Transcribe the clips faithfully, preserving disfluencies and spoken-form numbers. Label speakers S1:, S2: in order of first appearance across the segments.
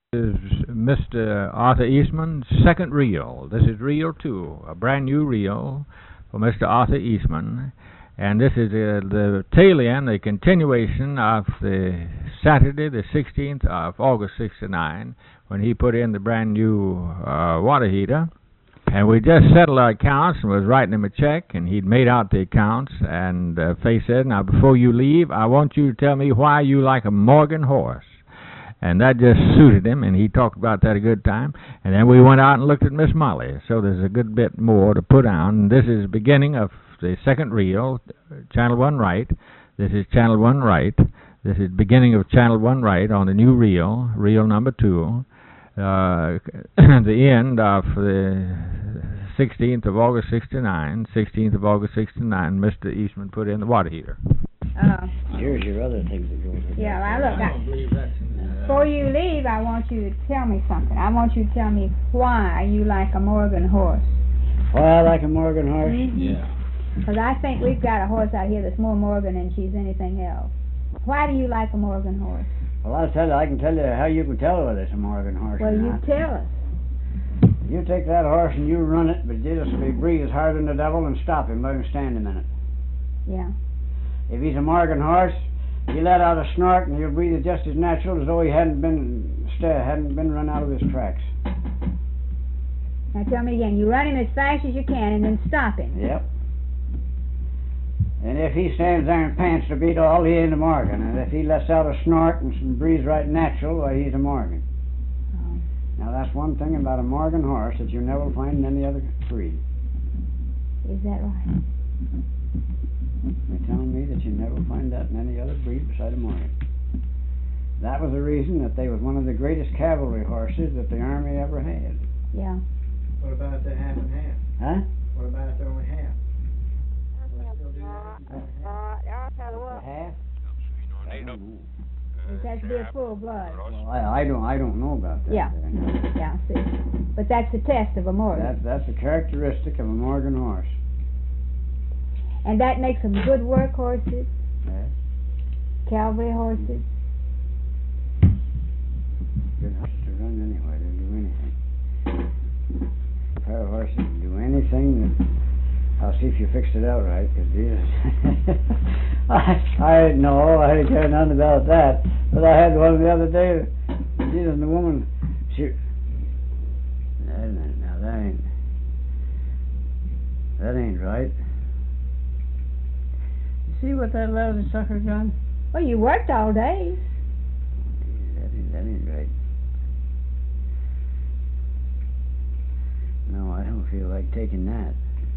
S1: Is Mister Arthur Eastman's second reel. This is reel two, a brand new reel for Mister Arthur Eastman. And this is uh, the tail end, the continuation of the Saturday, the sixteenth of August, sixty-nine, when he put in the brand new uh, water heater. And we just settled our accounts and was writing him a check, and he'd made out the accounts. And uh, Faye said, "Now, before you leave, I want you to tell me why you like a Morgan horse." And that just suited him, and he talked about that a good time. And then we went out and looked at Miss Molly. So there's a good bit more to put on. This is the beginning of the second reel, Channel one right. This is Channel one right. This is beginning of Channel one right on the new reel, reel number two. Uh, the end of the sixteenth of August, sixty-nine. sixteenth of August, sixty-nine, Mister Eastman put in the water heater.
S2: Uh,
S3: Here's your other things that go with
S2: yeah,
S3: that.
S2: well, look,
S1: I
S2: I,
S1: don't believe that's in there.
S2: before you leave, I want you to tell me something. I want you to tell me why you like a Morgan horse.
S3: Why I like a Morgan horse?
S1: Yeah.
S2: Because I think we've got a horse out here that's more Morgan than she's anything else. Why do you like a Morgan horse?
S3: Well, I'll tell you, I can tell you how you can tell whether it's a Morgan horse
S2: Well,
S3: or
S2: you
S3: not.
S2: tell us.
S3: You take that horse and you run it, but you just be breathe hard on the devil and stop him. Let him stand a minute.
S2: Yeah.
S3: If he's a Morgan horse, you let out a snort and you'll breathe it just as natural as though he hadn't been sta- hadn't been run out of his tracks.
S2: Now tell me again. You run him as fast as you can and then stop him.
S3: Yep. And if he stands there and pants to beat all, he ain't a Morgan. And if he lets out a snort and some breathes right natural, why, he's a Morgan.
S2: Oh.
S3: Now, that's one thing about a Morgan horse that you never find in any other breed.
S2: Is that right?
S3: They're telling me that you never find that in any other breed beside a Morgan. That was the reason that they was one of the greatest cavalry horses that the Army ever had.
S2: Yeah.
S4: What about the half and half?
S3: Huh?
S4: What about the only half?
S3: The half?
S2: It has to be a full blood.
S3: Well, I, I don't I don't know about that.
S2: Yeah.
S3: there, no.
S2: Yeah, see. But that's the test of a Morgan.
S3: That, that's a characteristic of a Morgan horse.
S2: And that makes them good work horses,
S3: Yes.
S2: cavalry horses.
S3: Good horse to run anyway. They'll do anything. A pair of horses can do anything that... I'll see if you fixed it out right, because Jesus... I, I no, I didn't care nothing about that. But I had one the other day. Jesus, and the woman, she... That ain't, now that ain't... That ain't right. You see what that lousy sucker done?
S2: Well, you worked all day.
S3: Jesus, that ain't, that ain't right. No, I don't feel like taking that.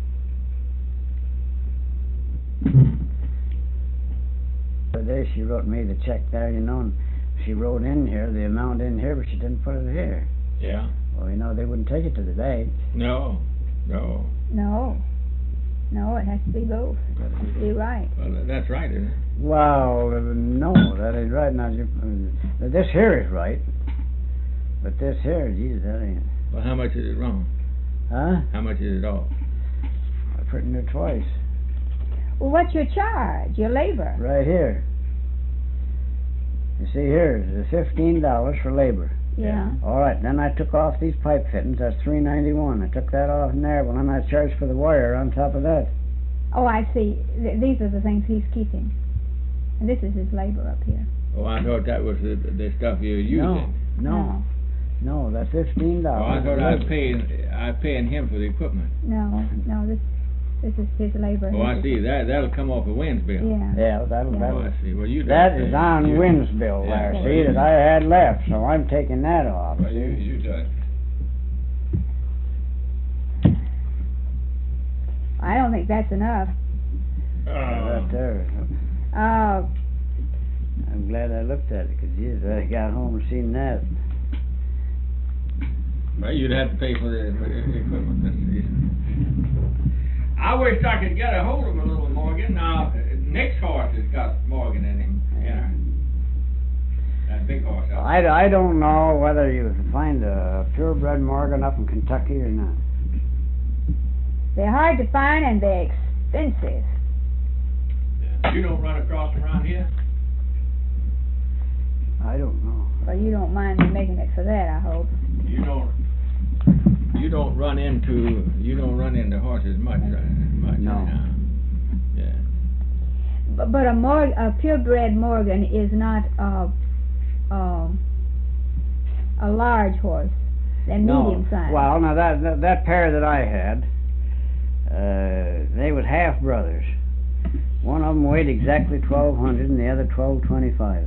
S3: The other day she wrote me the check there, you know, and she wrote in here the amount in here, but she didn't put it here.
S1: Yeah.
S3: Well, you know, they wouldn't take it to the bank.
S1: No. No.
S2: No. No, it has to be both. Be right.
S1: Well, that's right, isn't it?
S3: Well, uh, no, that ain't right. Now, you, uh, this here is right, but this here, geez, that ain't.
S1: Well, how much is it wrong?
S3: Huh?
S1: How much is it off?
S3: I put in there twice.
S2: Well, what's your charge? Your labor?
S3: Right here. You see here, it's fifteen dollars for labor.
S2: Yeah.
S3: All right, then I took off these pipe fittings. That's three ninety-one. I took that off in there, but then I charged for the wire on top of that.
S2: Oh, I see. Th- these are the things he's keeping. And this is his labor up here.
S1: Oh, I thought that was the, the stuff you were using.
S3: No, no, no, that's fifteen
S1: Oh, I
S3: dollars.
S1: thought I was paying, I was paying him for the equipment.
S2: No, no, this this is his labor.
S1: Oh, I
S2: This
S1: see.
S2: is-
S1: That, that'll come off a wind's bill.
S2: Yeah.
S3: Yeah, that'll,
S2: Yeah.
S1: Oh,
S3: that'll,
S1: I see. Well, you
S3: that
S1: done
S3: is
S1: it.
S3: on
S1: You-
S3: Wynn's bill
S1: Yeah,
S3: there,
S1: well,
S3: see,
S1: you-
S3: that I had left, so I'm taking that off.
S1: Well, you,
S3: see?
S1: you done.
S2: I don't think that's enough.
S3: Right there.
S2: Oh,
S3: I'm glad I looked at it, because geez, I got home and seen that.
S1: Well, you'd have to pay for the, for the equipment. That's the reason. I wish I could get a hold of a little Morgan. Now, Nick's horse has got Morgan in him. Yeah. That big horse out there.
S3: I, I don't know whether you can find a purebred Morgan up in Kentucky or not.
S2: they're hard to find and they're expensive.
S1: You don't run across them around here?
S3: I don't know.
S2: Well, you don't mind me making it for that, I hope.
S1: You don't. You don't run into. You don't run into horses much. Uh, much
S3: No.
S1: now. Yeah.
S2: But, but a mor a purebred Morgan is not a um a large horse. They're
S3: No.
S2: medium sized.
S3: Well, now that, that that pair that I had, uh, they was half brothers. One of them weighed exactly twelve hundred, and the other twelve twenty-five.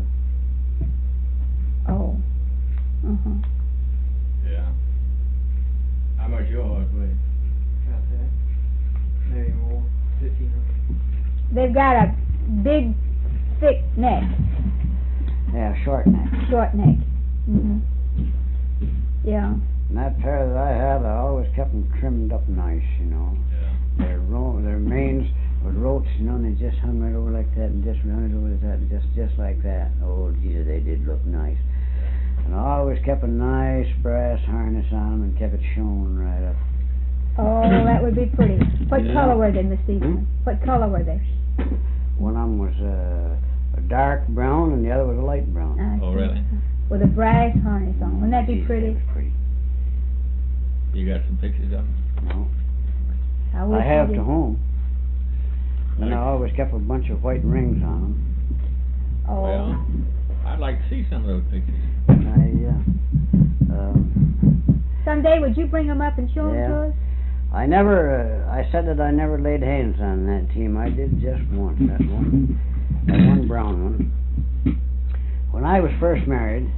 S2: Oh. Uh huh.
S1: Yeah. How much your horse weigh?
S4: About that. Maybe more. Fifteen hundred.
S2: They've got a big, thick neck,
S3: Yeah, short neck.
S2: short neck. Mhm. Yeah.
S3: And that pair that I had, I always kept them trimmed up nice, you know.
S1: Yeah.
S3: Their ro- their manes with ropes, you know, and they just hung right over like that, and just run it over like that, and just just like that. Oh, Jesus, they did look nice. And I always kept a nice brass harness on them and kept it showing right up.
S2: Oh, that would be pretty. What
S1: Yeah.
S2: color were they, Mister Eastman?
S3: Hmm?
S2: What color were they?
S3: One of them was uh, a dark brown, and the other was a light brown.
S2: I
S1: Oh,
S2: see.
S1: really?
S2: With a brass harness on. Wouldn't that be
S3: Jesus,
S2: pretty?
S3: That was pretty.
S1: You got some pictures of them?
S3: No.
S2: I, wish
S3: I have
S2: did.
S3: to home. And I always kept a bunch of white rings on them.
S2: Oh.
S1: Well, I'd like to see some of those pictures.
S3: I, uh, um,
S2: Someday would you bring them up and show them
S3: Yeah.
S2: to us?
S3: I never, uh, I said that I never laid hands on that team. I did just once, that one, that one brown one. When I was first married,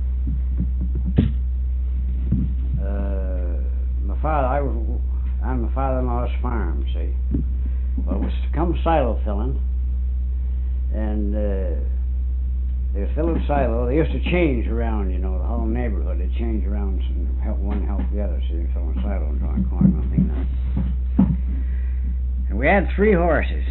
S3: uh, my father, I was on my father-in-law's farm, see. Well, it was to come silo filling, and uh, they was filling silo. They used to change around, you know, the whole neighborhood. They change around and help one help the other. So they were filling silo and drawing corn, one thing now. And we had three horses.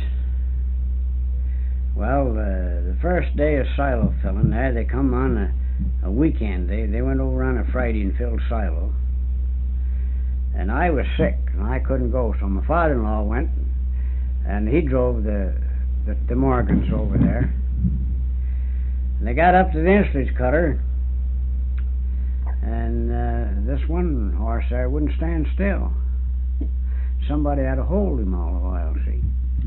S3: Well, uh, the first day of silo filling, there they come on a, a weekend. They they went over on a Friday and filled silo. And I was sick, and I couldn't go, so my father-in-law went, and he drove the the, the Morgans over there. And they got up to the insulage cutter, and uh, this one horse there wouldn't stand still. Somebody had to hold him all the while, see.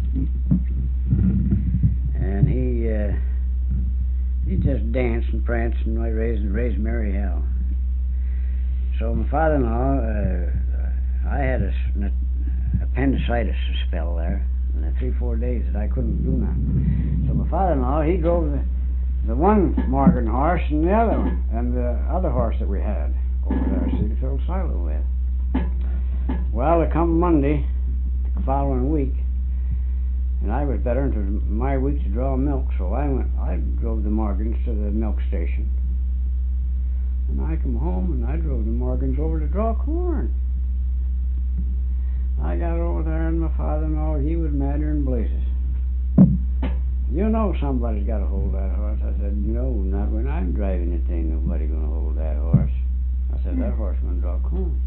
S3: And he uh, he just danced and pranced and raised raised merry hell. So my father-in-law, uh, I had a, an appendicitis spell there, and the three four days that I couldn't do nothing. So my father-in-law, he drove the the one Morgan horse and the other one, and the other horse that we had over there, see, to fill silo with. Well, it come Monday, the following week, and I was better, and it was my week to draw milk, so I went, I drove the Morgans to the milk station. And I come home, and I drove the Morgans over to draw corn. I got over there, and my father-in-law, he was madder than blazes. You know somebody's got to hold that horse. I said, no, not when I'm driving it. Ain't nobody going to hold that horse. I said, that horse going to draw corn.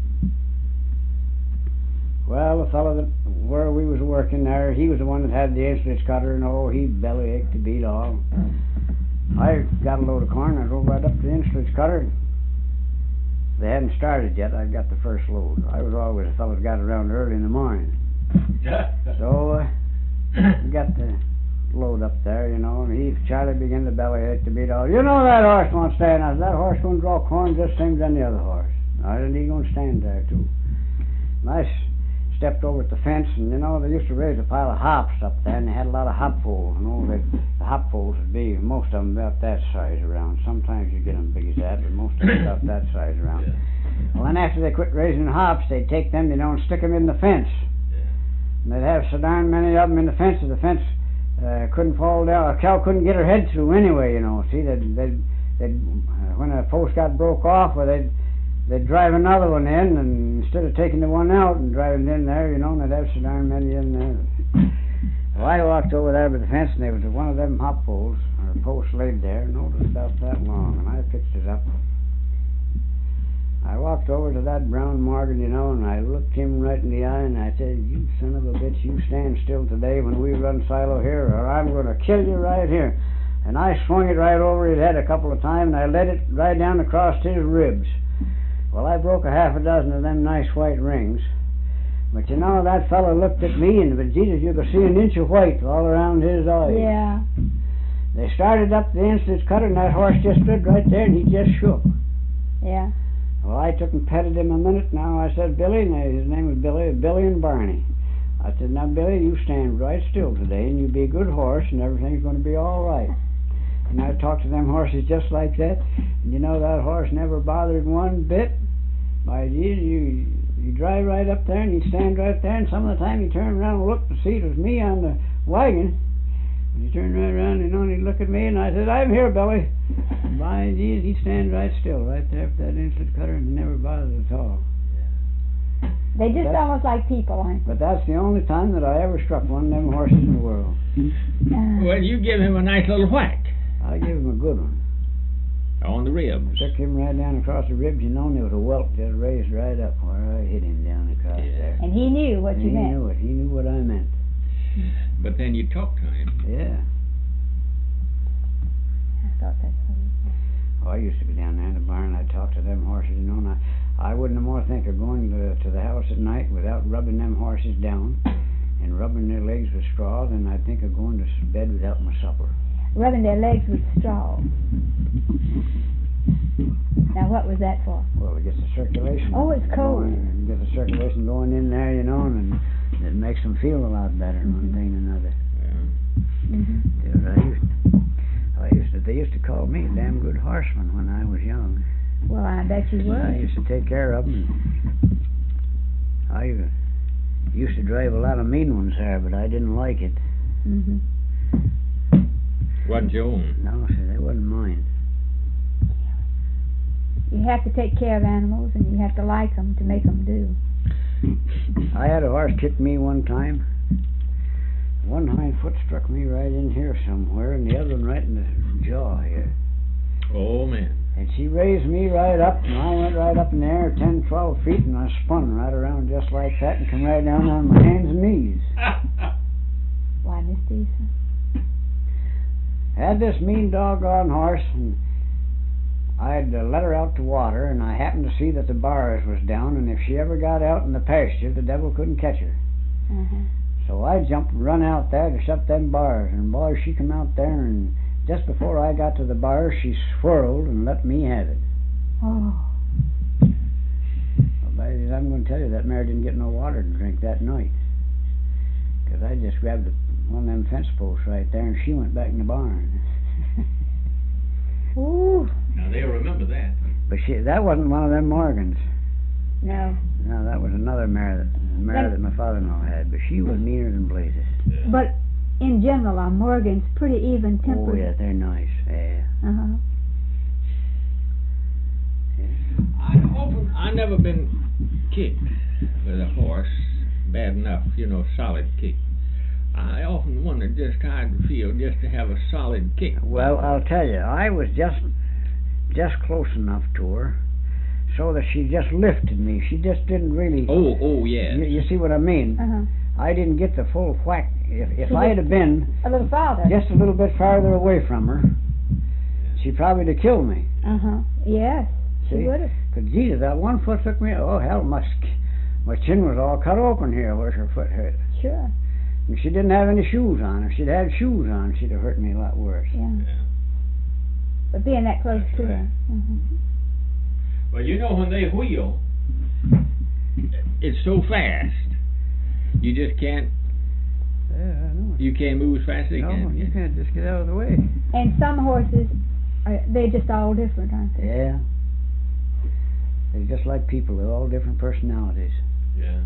S3: Well, the fellow that, where we was working there, he was the one that had the insulage cutter, and oh, he belly ached to beat all. I got a load of corn, I drove right up to the insulage cutter. They hadn't started yet. I got the first load. I was always a fellow that got around early in the morning. So, uh, we got the load up there, you know, and he, Charlie began to belly ache to beat all. You know that horse won't stand. I said, that horse won't draw corn just same as any other horse. I said, he's going to stand there, too. And I s- stepped over at the fence, and, you know, they used to raise a pile of hops up there, and they had a lot of hop poles. You know, they, the hop poles would be, most of them about that size around. Sometimes you get them big as that, but most of them about that size around.
S1: Yeah.
S3: Well, then after they quit raising the hops, they'd take them, you know, and stick them in the fence.
S1: Yeah.
S3: And they'd have so darn many of them in the fence that the fence uh, couldn't fall down. A cow couldn't get her head through anyway, you know. See, they'd, they'd, they'd uh, when a post got broke off, well, they'd they'd drive another one in, and instead of taking the one out and driving it in there, you know, and they'd have so darn many in there. Well, I walked over there by the fence, and there was one of them hop poles, or posts laid there, and it was about that long, and I picked it up. I walked over to that brown Morgan, you know, and I looked him right in the eye, and I said, you son of a bitch, you stand still today when we run silo here, or I'm going to kill you right here. and I swung it right over his head a couple of times, and I let it right down across his ribs. Well, I broke a half a dozen of them nice white rings. But you know, that fellow looked at me, and but Jesus, you could see an inch of white all around his eyes.
S2: Yeah.
S3: They started up the instant cutter, and that horse just stood right there, and he just shook.
S2: Yeah.
S3: Well, I took and petted him a minute. Now I said, Billy, and his name was Billy, Billy and Barney. I said, now, Billy, you stand right still today, and you be a good horse, and everything's going to be all right. And I talked to them horses just like that, and you know, that horse never bothered one bit. By Jesus, you, you drive right up there, and you stand right there, and some of the time you turn around and look to see it was me on the wagon. And he turned right around, you know, and he looked at me, and I said, I'm here, Billy. And by Jesus, he stands right still, right there for that instant cutter, and never bothered at all.
S2: They just
S3: That's-
S2: almost like people, aren't
S3: But that's the only time that I ever struck one of them horses in the world.
S2: they? Uh,
S1: Well, you give him a nice little whack
S3: I gave him a good one.
S1: on the ribs.
S3: Took him right down across the ribs, you know, and there was a welt just raised right up where I hit him down across
S1: Yeah.
S3: there.
S2: and he knew what
S3: And
S2: you
S3: he
S2: meant.
S3: knew it. He knew what I meant.
S1: But then you talk to him.
S3: Yeah.
S2: I thought that's what he said.
S3: Oh, I used to go down there in the barn and I'd talk to them horses, you know, and I, I wouldn't no more think of going to, to the house at night without rubbing them horses down and rubbing their legs with straw than I'd think of going to s- bed without my supper.
S2: Rubbing their legs with straw. Now, what was that for?
S3: Well, it gets the circulation.
S2: Oh, it's cold.
S3: Going, it gets the circulation going in there, you know, and it makes them feel a lot better, one
S2: Mhm.
S3: thing and another.
S1: Yeah.
S2: Mm-hmm.
S3: Dude, I used, I used to, they used to call me a damn good horseman when I was young.
S2: Well, I bet you
S3: I
S2: would.
S3: used to take care of them. I uh, used to drive a lot of mean ones there, but I didn't like it.
S2: Mm-hmm.
S1: Wasn't your own.
S3: No, see, they wasn't mine.
S2: You have to take care of animals, and you have to like them to make them do.
S3: I had a horse kick me one time. One hind foot struck me right in here somewhere, and the other one right in the jaw here.
S1: Oh, man.
S3: And she raised me right up, and I went right up in the air ten, twelve feet, and I spun right around just like that and come right down on my hands and knees.
S2: Why, Miss Deason?
S3: Had this mean doggone horse, and I'd uh, let her out to water, and I happened to see that the bars was down, and if she ever got out in the pasture, the devil couldn't catch her.
S2: Uh-huh.
S3: So I jumped and run out there to shut them bars, and boy, she come out there, and just before I got to the bars, she swirled and let me have it.
S2: Oh.
S3: Well, by the- I'm going to tell you, that mare didn't get no water to drink that night. Because I just grabbed a, one of them fence posts right there, and she went back in the barn.
S2: Ooh.
S1: Now, they'll remember that.
S3: But she, that wasn't one of them Morgans.
S2: No.
S3: No, that was another mare that, mare
S2: Then-
S3: that my father-in-law had, but she was meaner than blazes.
S2: But in general, are Morgans pretty even
S3: Oh,
S2: tempered?
S3: yeah, they're nice. Yeah.
S2: Uh-huh.
S1: I often, I never been kicked with a horse bad enough, you know, solid kick. I often wondered just how it'd feel just to have a solid kick.
S3: Well, I'll tell you, I was just just close enough to her so that she just lifted me. She just didn't really...
S1: Oh, oh, yes.
S3: You, you see what I mean?
S2: Uh-huh.
S3: I didn't get the full whack. If, if
S2: She
S3: I had
S2: just-
S3: have been
S2: A little farther.
S3: just a little bit farther away from her, she probably would have killed me.
S2: Uh-huh. Yes. She
S3: See?
S2: would have.
S3: Because, Jesus, that one foot took me... Oh, hell, my, sk- my chin was all cut open here where her foot hurt.
S2: Sure.
S3: And she didn't have any shoes on. If she'd had shoes on, she'd have hurt me a lot worse.
S2: Yeah.
S1: Yeah.
S2: But being that close
S1: That's
S2: to
S1: right.
S2: her. Uh-huh.
S1: Well, you know, when they wheel, it's so fast. You just can't,
S3: Yeah, I know.
S1: you can't move as fast as they
S3: No,
S1: can.
S3: you can't just get out of the way.
S2: And some horses, are, they're just all different, aren't they?
S3: Yeah. They're just like people. They're all different personalities.
S1: Yeah.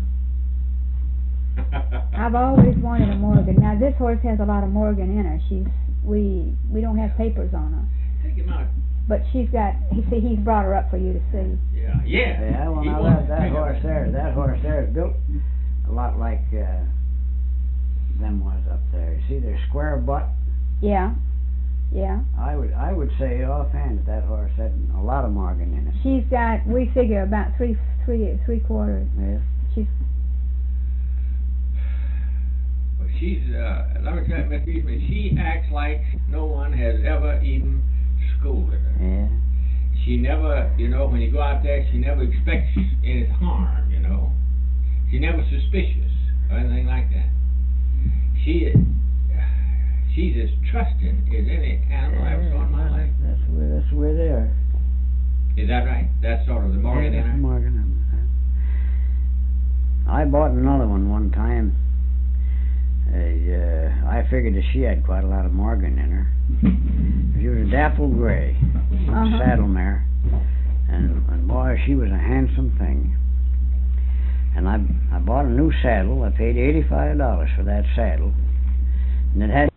S2: I've always wanted a Morgan. Now this horse has a lot of Morgan in her. She's we we don't have papers on her,
S1: Take him out.
S2: but she's got. He see he's brought her up for you to see.
S1: Yeah, yeah.
S3: Yeah, well,
S1: He
S3: now
S1: wants
S3: that,
S1: to
S3: that
S1: take him
S3: horse
S1: out.
S3: there, that horse there is built a lot like uh, them was up there. You see, they're square butt.
S2: Yeah, yeah.
S3: I would I would say offhand that that horse had a lot of Morgan in it.
S2: She's got. We figure about three three three quarters.
S3: Yeah.
S2: She's
S1: Well, she's, uh, let me tell you, Miss Eastman, she acts like no one has ever even scolded her.
S3: Yeah.
S1: She never, you know, when you go out there, she never expects any harm, you know. She's never suspicious or anything like that. She, she's as trusting as any animal I ever saw in my life.
S3: That's where, that's where they are.
S1: Is that right? That's sort of the Morgan
S3: Yeah,
S1: in
S3: that's
S1: her?
S3: Morgan in her. I bought another one one time. Uh, uh, I figured that she had quite a lot of Morgan in her. She was a dapple gray,
S2: Uh-huh.
S3: saddle mare, and, and boy, she was a handsome thing. And I I bought a new saddle. I paid eighty-five dollars for that saddle, and it had.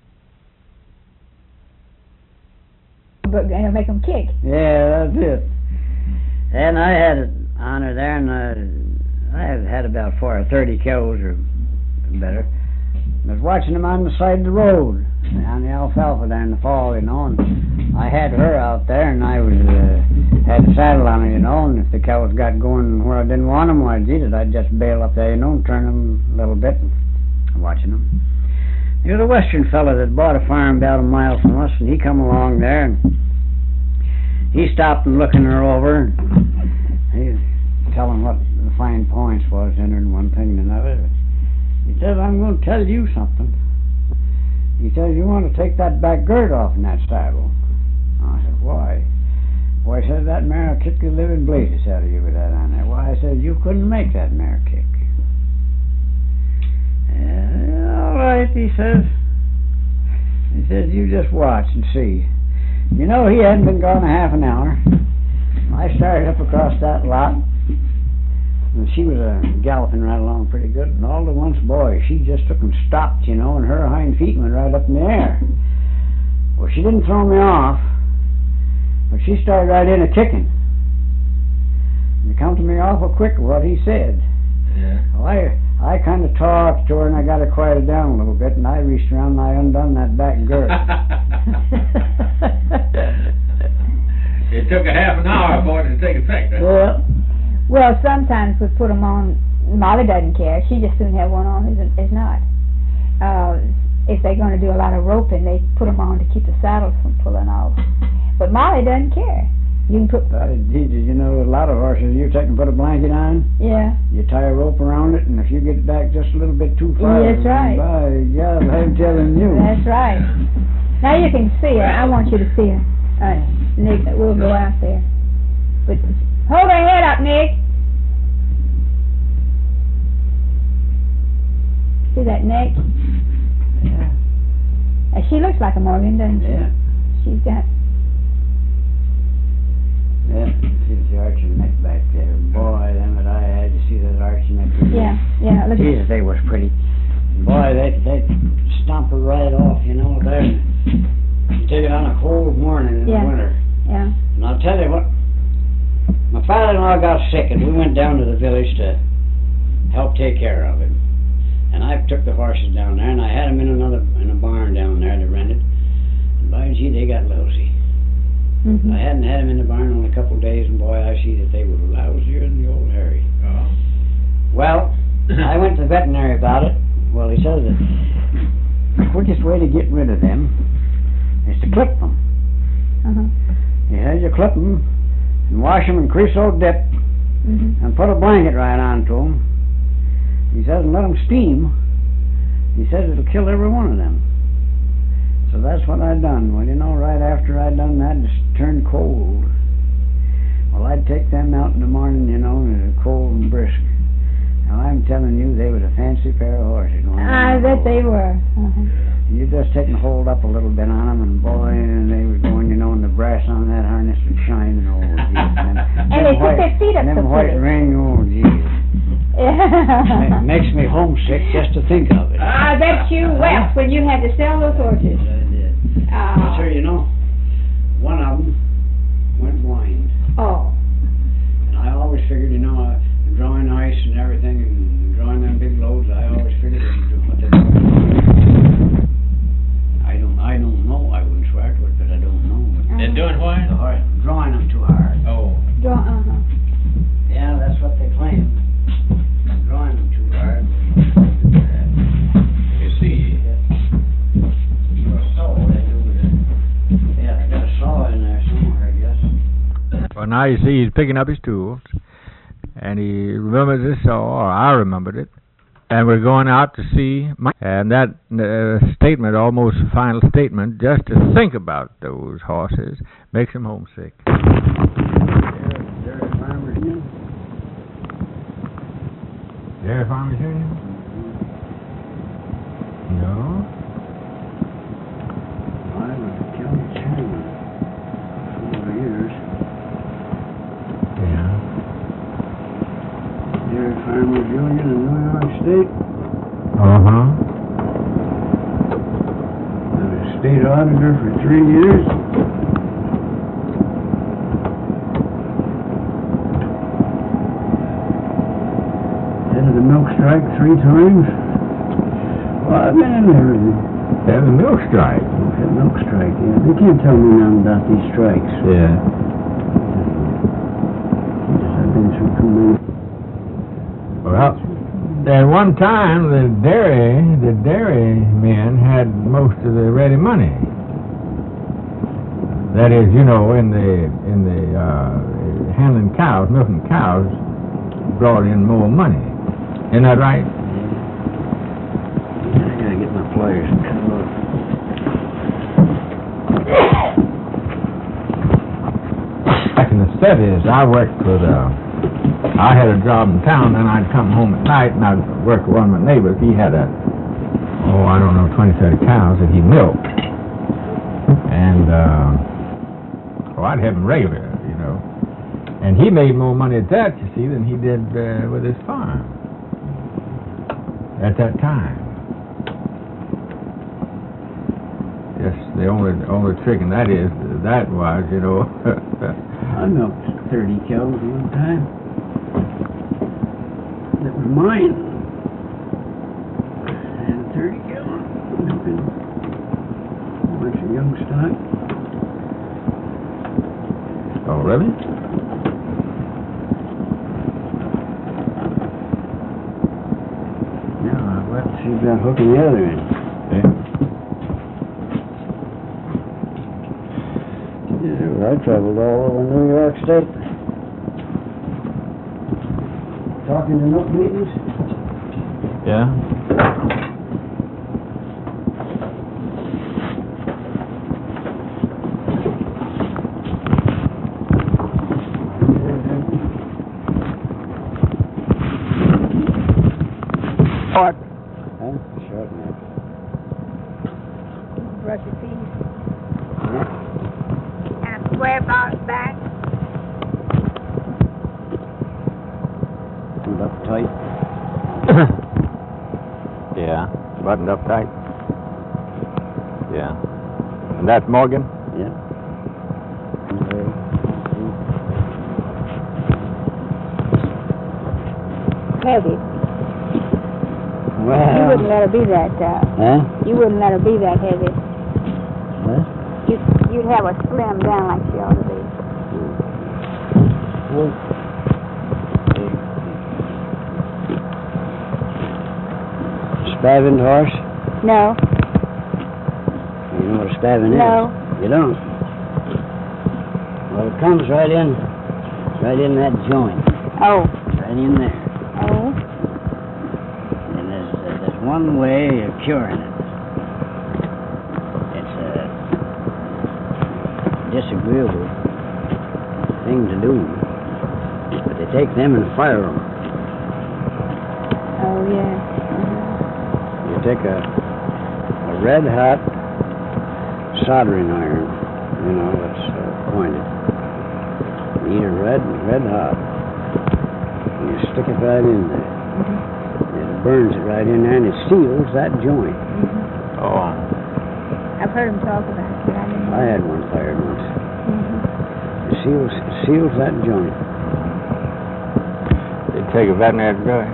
S2: But uh, make them kick.
S3: Yeah, that's it. And I had it on her there, and I, I had, had about four or thirty cows or better. I was watching them on the side of the road, on the alfalfa there in the fall, you know, and I had her out there, and I was, uh, had the saddle on her, you know, and if the cows got going where I didn't want them, why, gee, I'd just bail up there, you know, and turn them a little bit, watching them. There was a western fella that bought a farm about a mile from us, and he come along there, and he stopped and looking her over, and he was telling what the fine points was in her and one thing and another. He says, I'm going to tell you something. He says, you want to take that back gird off in that saddle. I said, why? Why, he says, that mare will kick the living blazes out of you with that on there. Why, I said, you couldn't make that mare kick. Yeah, all right, he says. He says, you just watch and see. You know, he hadn't been gone a half an hour. I started up across that lot, and she was uh, galloping right along pretty good, and all at once, boy, she just took and stopped, you know, and her hind feet went right up in the air. Well, she didn't throw me off, but she started right in a kicking. And it come to me awful quick what he said.
S1: Yeah.
S3: Well, I, I kind of talked to her, and I got her quieted down a little bit, and I reached around and I undone that back gird.
S1: It took a half an hour for it to take effect, right?
S3: Well,
S2: Well, sometimes we put them on. Molly doesn't care. She just soon have one on as, as not. Uh, if they're going to do a lot of roping, they put them on to keep the saddles from pulling off. But Molly doesn't care. You can put.
S3: uh, did you know a lot of horses, you take and put a blanket on,
S2: Yeah.
S3: you tie a rope around it, and if you get back just a little bit too far,
S2: That's right.
S3: by God, I'm telling you.
S2: That's right. Now you can see her. I want you to see her. Uh, Nick, we'll go out there. But hold her head up, Nick. See that neck?
S3: Yeah.
S2: Uh, she looks like a Morgan, doesn't she?
S3: Yeah.
S2: She's got.
S3: Yeah. See the arching neck back there. Boy, them that I had to see that arching neck.
S2: Yeah, yeah. Look.
S3: Jesus, they was pretty. Boy, they they stomp her right off, you know, there. You take it on a cold morning in
S2: Yeah.
S3: the winter.
S2: Yeah.
S3: And I'll tell you what, my father-in-law got sick, and we went down to the village to help take care of him. And I took the horses down there, and I had them in another in a barn down there to rent it. And by gee, they got lousy.
S2: Mm-hmm.
S3: I hadn't had them in the barn only a couple of days, and boy, I see that they were lousier than the old Harry.
S1: Oh.
S3: Well, I went to the veterinary about it. Well, he says that the quickest way to get rid of them is to clip them.
S2: Uh-huh.
S3: He says you clip them and wash them in creosote dip
S2: Mm-hmm.
S3: and put a blanket right onto them. He says and let them steam. He says it'll kill every one of them. So that's what I done. Well, you know, right after I done that, it just turned cold. Well, I'd take them out in the morning, you know, and it was cold and brisk. Now, I'm telling you, they was a fancy pair of horses.
S2: I bet they were. Uh-huh.
S3: You just take and hold up a little bit on them, and boy, and they were going, you know, and the brass on that harness was shining. Oh, geez. And,
S2: And they put their feet up
S3: and
S2: so
S3: them white
S2: pretty.
S3: ring, oh, geez.
S2: Yeah.
S3: It makes me homesick just to think of it.
S2: I bet you wept when you had to sell those horses.
S3: Yes, I did.
S2: Uh,
S3: But, sir, you know, one of them went blind.
S2: oh.
S3: And I always figured, you know, uh, drawing ice and everything and drawing them big loads, I always figured it was what they do. I don't, I don't know. I wouldn't swear to it, but I don't know.
S1: They're doing what?
S3: The horse, drawing them too hard.
S1: Oh.
S2: Draw, uh-huh.
S3: Yeah, that's what they claim. Drawing them too hard.
S1: Is Well, now you see he's picking up his tools, and he remembers this saw, or I remembered it, and we're going out to see, my, and that uh, statement, almost final statement, just to think about those horses makes him homesick.
S3: Dairy Farmers Union?
S1: Dairy Farmers Union? No.
S3: I was the county chairman for four years.
S1: Yeah.
S3: Dairy Farmers Union in New York State.
S1: Uh-huh.
S3: I was state auditor for three years. Head of the milk strike three times. Well, I've been in everything.
S1: Yeah, the milk strike.
S3: The milk strike, yeah. They can't tell me nothing about these strikes.
S1: Yeah.
S3: I've been through too many.
S1: Well, at one time, the dairy, the dairy men had most of the ready money. That is, you know, in the in the uh, handling cows, milking cows, brought in more money. Isn't that right?
S3: I gotta get my pliers cut off.
S1: Back in the seventies, I worked with, uh, I had a job in town, then I'd come home at night and I'd work with one of my neighbors. He had a, oh, I don't know, twenty, thirty cows that he milked. And, uh, oh, I'd have him regular, you know. And he made more money at that, you see, than he did uh, with his farm at that time. Yes, the only only trick in that is that was, you know.
S3: I milked thirty cows one time. That was mine. I had a thirty cow milking a bunch of young stock.
S1: Oh, really?
S3: Now, let's see about hooking the other end.
S1: Yeah.
S3: Yeah, I traveled all over New York State. Talking to milk meetings.
S1: Yeah.
S2: Or
S3: Huh? Short enough.
S2: brush your teeth. And square box back.
S3: Buttoned up tight.
S1: Yeah. Buttoned up tight. Yeah. And that's Morgan?
S3: Yeah.
S2: Heavy.
S3: Well.
S2: You wouldn't let her be that, uh,
S3: Huh?
S2: you wouldn't let her be that heavy.
S3: What?
S2: You'd, you'd have her slim down like she ought to be.
S3: Well, Spavin horse?
S2: No,
S3: You know what a spavin is?
S2: no.
S3: You don't? Well, it comes right in, right in that joint,
S2: Oh,
S3: right in there.
S2: oh,
S3: And there's, uh, there's one way of curing it. It's a disagreeable thing to do, but they take them and fire them.
S2: oh, yeah.
S3: You take a, a red hot soldering iron, you know, that's uh, pointed. You heat it red, red hot. And you stick it right in there.
S2: Mm-hmm.
S3: And it burns it right in there and it seals that joint.
S2: Mm-hmm.
S1: Oh.
S2: I've heard him talk about it, but I didn't know.
S3: I had one fired once.
S2: Mm-hmm.
S3: It seals, it seals that joint.
S1: They take a veterinary guy.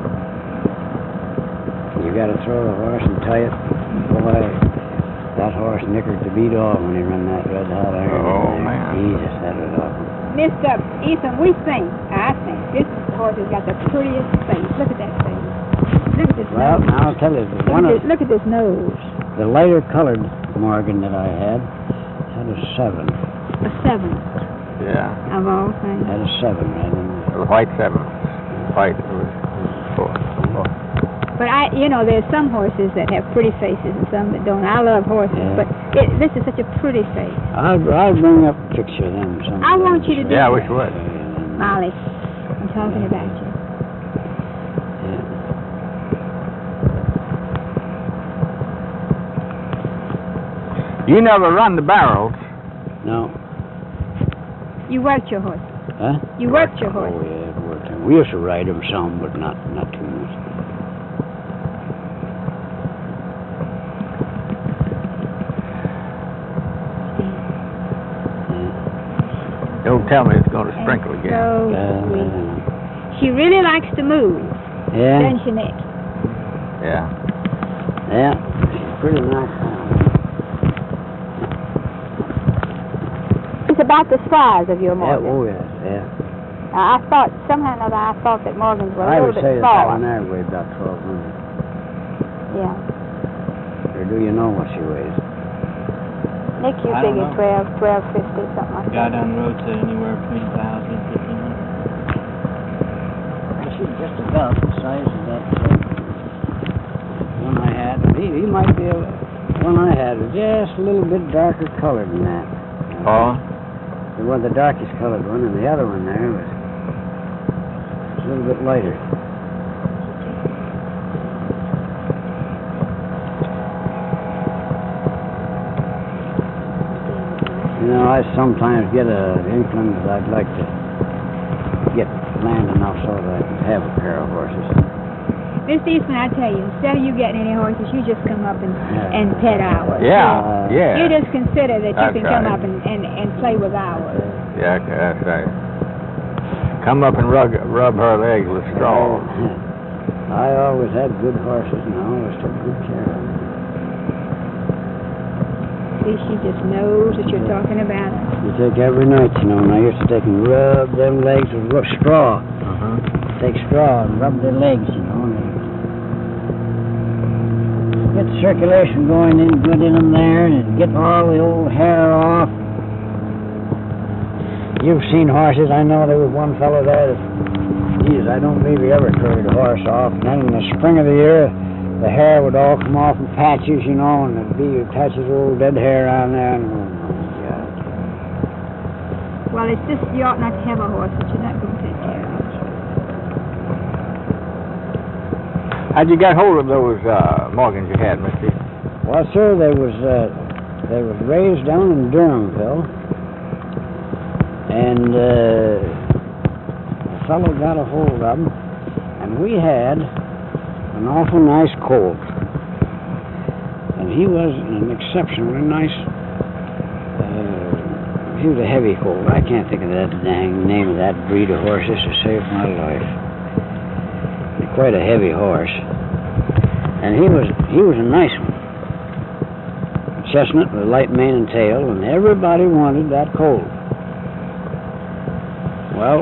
S3: You gotta throw the horse and tie it. Boy, that horse nickered the beat off when he run that red hot iron.
S1: Oh,
S3: in there.
S1: man.
S3: Jesus, that was awful.
S2: Mister Ethan, we think, I think, this horse has got the prettiest face. Look at that face. Look at this
S3: Well,
S2: nose.
S3: now I'll tell you,
S2: Look,
S3: one
S2: at
S3: of
S2: this, look at this nose.
S3: the lighter colored Morgan that I had had a seven.
S2: A seven.
S1: Yeah.
S2: of all things.
S3: Had a seven right in there.
S1: The white seven. White was four. four.
S2: But I, you know, there's some horses that have pretty faces and some that don't. I love horses,
S3: Yeah.
S2: but it, this is such a pretty face.
S3: I'll, I'll bring up a picture of them sometime.
S2: I want you to do
S1: Yeah,
S2: that.
S1: we should.
S2: Molly, I'm talking about you.
S1: You never run the barrels.
S3: No.
S2: You worked your horse.
S3: Huh?
S2: You worked your
S3: Oh,
S2: horse.
S3: yeah, it worked. We used to ride them some, but not, not too much.
S1: Don't tell me it's going to sprinkle again.
S2: So
S3: Uh,
S2: sweet. She really likes to move,
S3: yeah,
S2: doesn't she, Nick?
S1: Yeah.
S3: yeah. She's pretty nice.
S2: It's about the size of your
S3: Yeah,
S2: Morgan.
S3: oh, yeah, yeah.
S2: Uh, I thought, somehow or another, I thought that Morgans were a
S3: I
S2: little
S3: would
S2: bit
S3: say that that one
S2: smaller.
S3: there weighed about twelve hundred.
S2: Yeah.
S3: Or do you know what she weighs?
S2: Nick, you
S4: I don't
S2: figured
S4: know.
S2: twelve, twelve fifty, something like
S4: Guy
S2: that.
S4: down the road said anywhere between a thousand and fifteen hundred.
S3: She's just about the size of that uh, one I had. He, he might be a one I had was just a little bit darker colored than that.
S1: Oh?
S3: The one, the darkest colored one, and the other one there was a little bit lighter. You know, I sometimes get a inkling that I'd like to get land enough so that I can have a pair of horses.
S2: Mister Eastman, I tell you, instead of you getting any horses, you just come up and,
S3: Yeah.
S2: and pet ours.
S1: Yeah, yeah.
S2: You just consider that you
S1: That's
S2: can come
S1: right.
S2: up and, and, and play with ours.
S1: Yeah, okay, that's right. Come up and rub, rub her legs with straw.
S3: I always had good horses and I always took good care of them.
S2: See, she just knows that you're talking about her.
S3: You take every night, you know, and I used to take and rub them legs with rough straw.
S1: Uh-huh.
S3: Take straw and rub their legs, you know, and get the circulation going in good in them there, and get all the old hair off. You've seen horses. I know there was one fellow there that, geez, I don't believe he ever carried a horse off. And then in the spring of the year, the hair would all come off in patches, you know, and there'd be patches of old dead hair on there. And, oh, my God.
S2: Well, it's just, you ought not to have a horse that you're not going to take care of.
S1: How'd you get hold of those uh, Morgans you had, Mister?
S3: Well, sir, they was uh, they was raised down in Durhamville, and uh, a fellow got a hold of them, and we had an awful nice colt, and he was an exceptionally nice. Uh, he was a heavy colt. I can't think of that dang name of that breed of horses to save my life. Quite a heavy horse, and he was he was a nice one. Chestnut with a light mane and tail, and everybody wanted that colt. Well,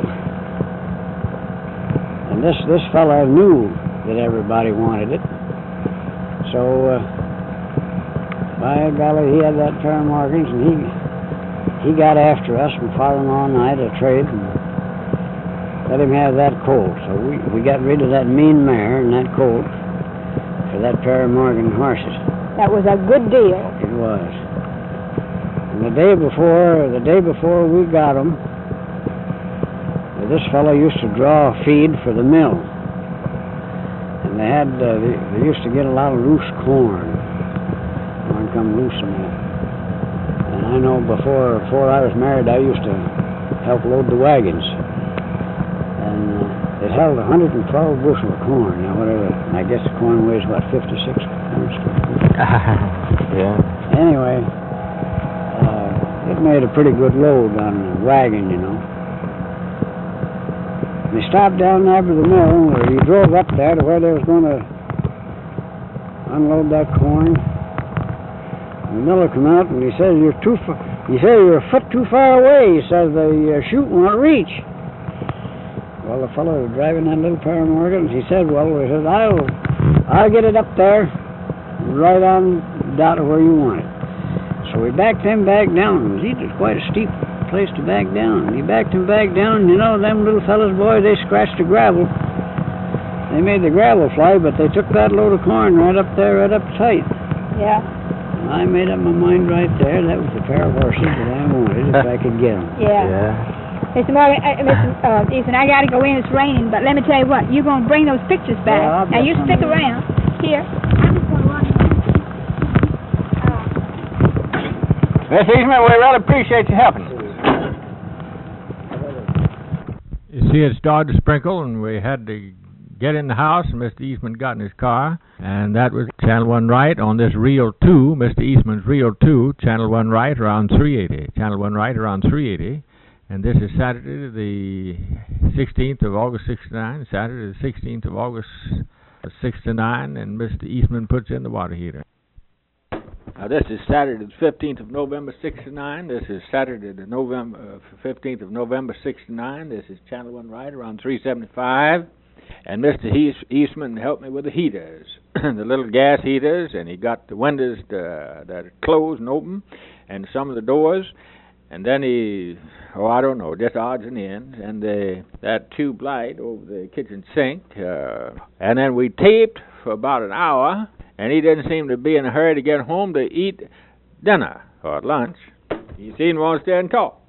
S3: and this this fella knew that everybody wanted it, so uh, by golly, he had that pair of Morgans, and he he got after us and followed him all night a trade. And let him have that colt. So we, we got rid of that mean mare and that colt for that pair of Morgan horses.
S2: That was a good deal.
S3: It was. And the day before, the day before we got them, this fellow used to draw feed for the mill. And they had, uh, they, they used to get a lot of loose corn. Corn come loose in there. And I know before, before I was married, I used to help load the wagons. And uh, it held one hundred twelve bushel of corn. Now, whatever, I guess the corn weighs, what, fifty-six pounds?
S1: Yeah.
S3: Anyway, uh, it made a pretty good load on the wagon, you know. We stopped down there by the mill, or he drove up there to where they was going to unload that corn. The miller come out and he says, "You're too far." He says, "You're a foot too far away." He says, "The uh, chute won't reach." Well, the fellow was driving that little pair of Morgans. He said, "Well," he says, "I'll, I'll get it up there, right on down to where you want it." So we backed him back down. It was quite a steep place to back down. He backed him back down, and you know, them little fellas, boy, they scratched the gravel. They made the gravel fly, but they took that load of corn right up there, right up tight.
S2: Yeah.
S3: And I made up my mind right there. That was the pair of horses that I wanted if I could get them.
S2: Yeah.
S1: Yeah.
S2: Mister Morgan, uh, Mister Uh, Easton, I got to go in. It's raining, but let me tell you what. You're going to bring those pictures back.
S3: Yeah, I'll
S2: now,
S3: get
S2: you
S3: some
S2: stick
S3: of them.
S2: around. Here. I'm just going to run in.
S1: Miss Eastman, we really appreciate you helping. You see, it started to sprinkle, and we had to get in the house, and Mister Eastman got in his car, and that was Channel one Right on this Reel two, Mister Eastman's Reel two, Channel one Right around three eighty, Channel one Right around three eighty, and this is Saturday the sixteenth of August sixty-nine, Saturday the sixteenth of August sixty-nine, and Mister Eastman puts in the water heater. Now this is Saturday the fifteenth of November sixty-nine, this is Saturday the November uh, fifteenth of November sixty-nine, this is Channel one Right around three seventy-five. And Mister East, Eastman helped me with the heaters, the little gas heaters, and he got the windows to, that are closed and open, and some of the doors, and then he, oh, I don't know, just odds and ends, and the, that tube light over the kitchen sink, uh, and then we taped for about an hour, and he didn't seem to be in a hurry to get home to eat dinner or lunch. He seemed to want to stay and talk.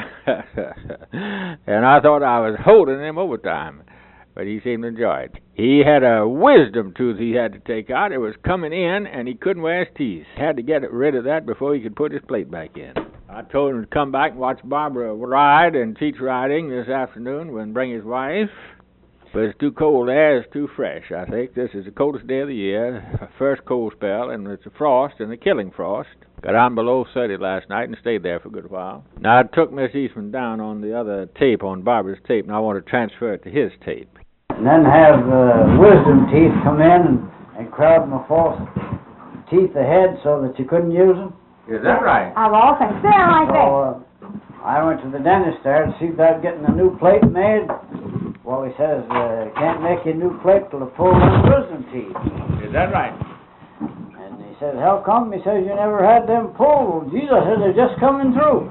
S1: And I thought I was holding him overtime. But he seemed to enjoy it. He had a wisdom tooth he had to take out. It was coming in, and he couldn't wear his teeth. Had to get rid of that before he could put his plate back in. I told him to come back and watch Barbara ride and teach riding this afternoon and bring his wife. But it's too cold there. It's too fresh, I think. This is the coldest day of the year. First cold spell, and it's a frost and a killing frost. Got down below thirty last night and stayed there for a good while. Now, I took Miss Eastman down on the other tape, on Barbara's tape, and I want to transfer it to his tape.
S3: And then have uh, wisdom teeth come in and, and crowd my false teeth ahead so that you couldn't use them.
S1: Is that right?
S2: Of all things. Sit down like that.
S3: So uh, I went to the dentist there to see about getting a new plate made. Well, he says, uh, can't make you a new plate till the full them wisdom teeth.
S1: Is that right?
S3: And he says, how come? He says, you never had them pulled. Jesus says, they're just coming through.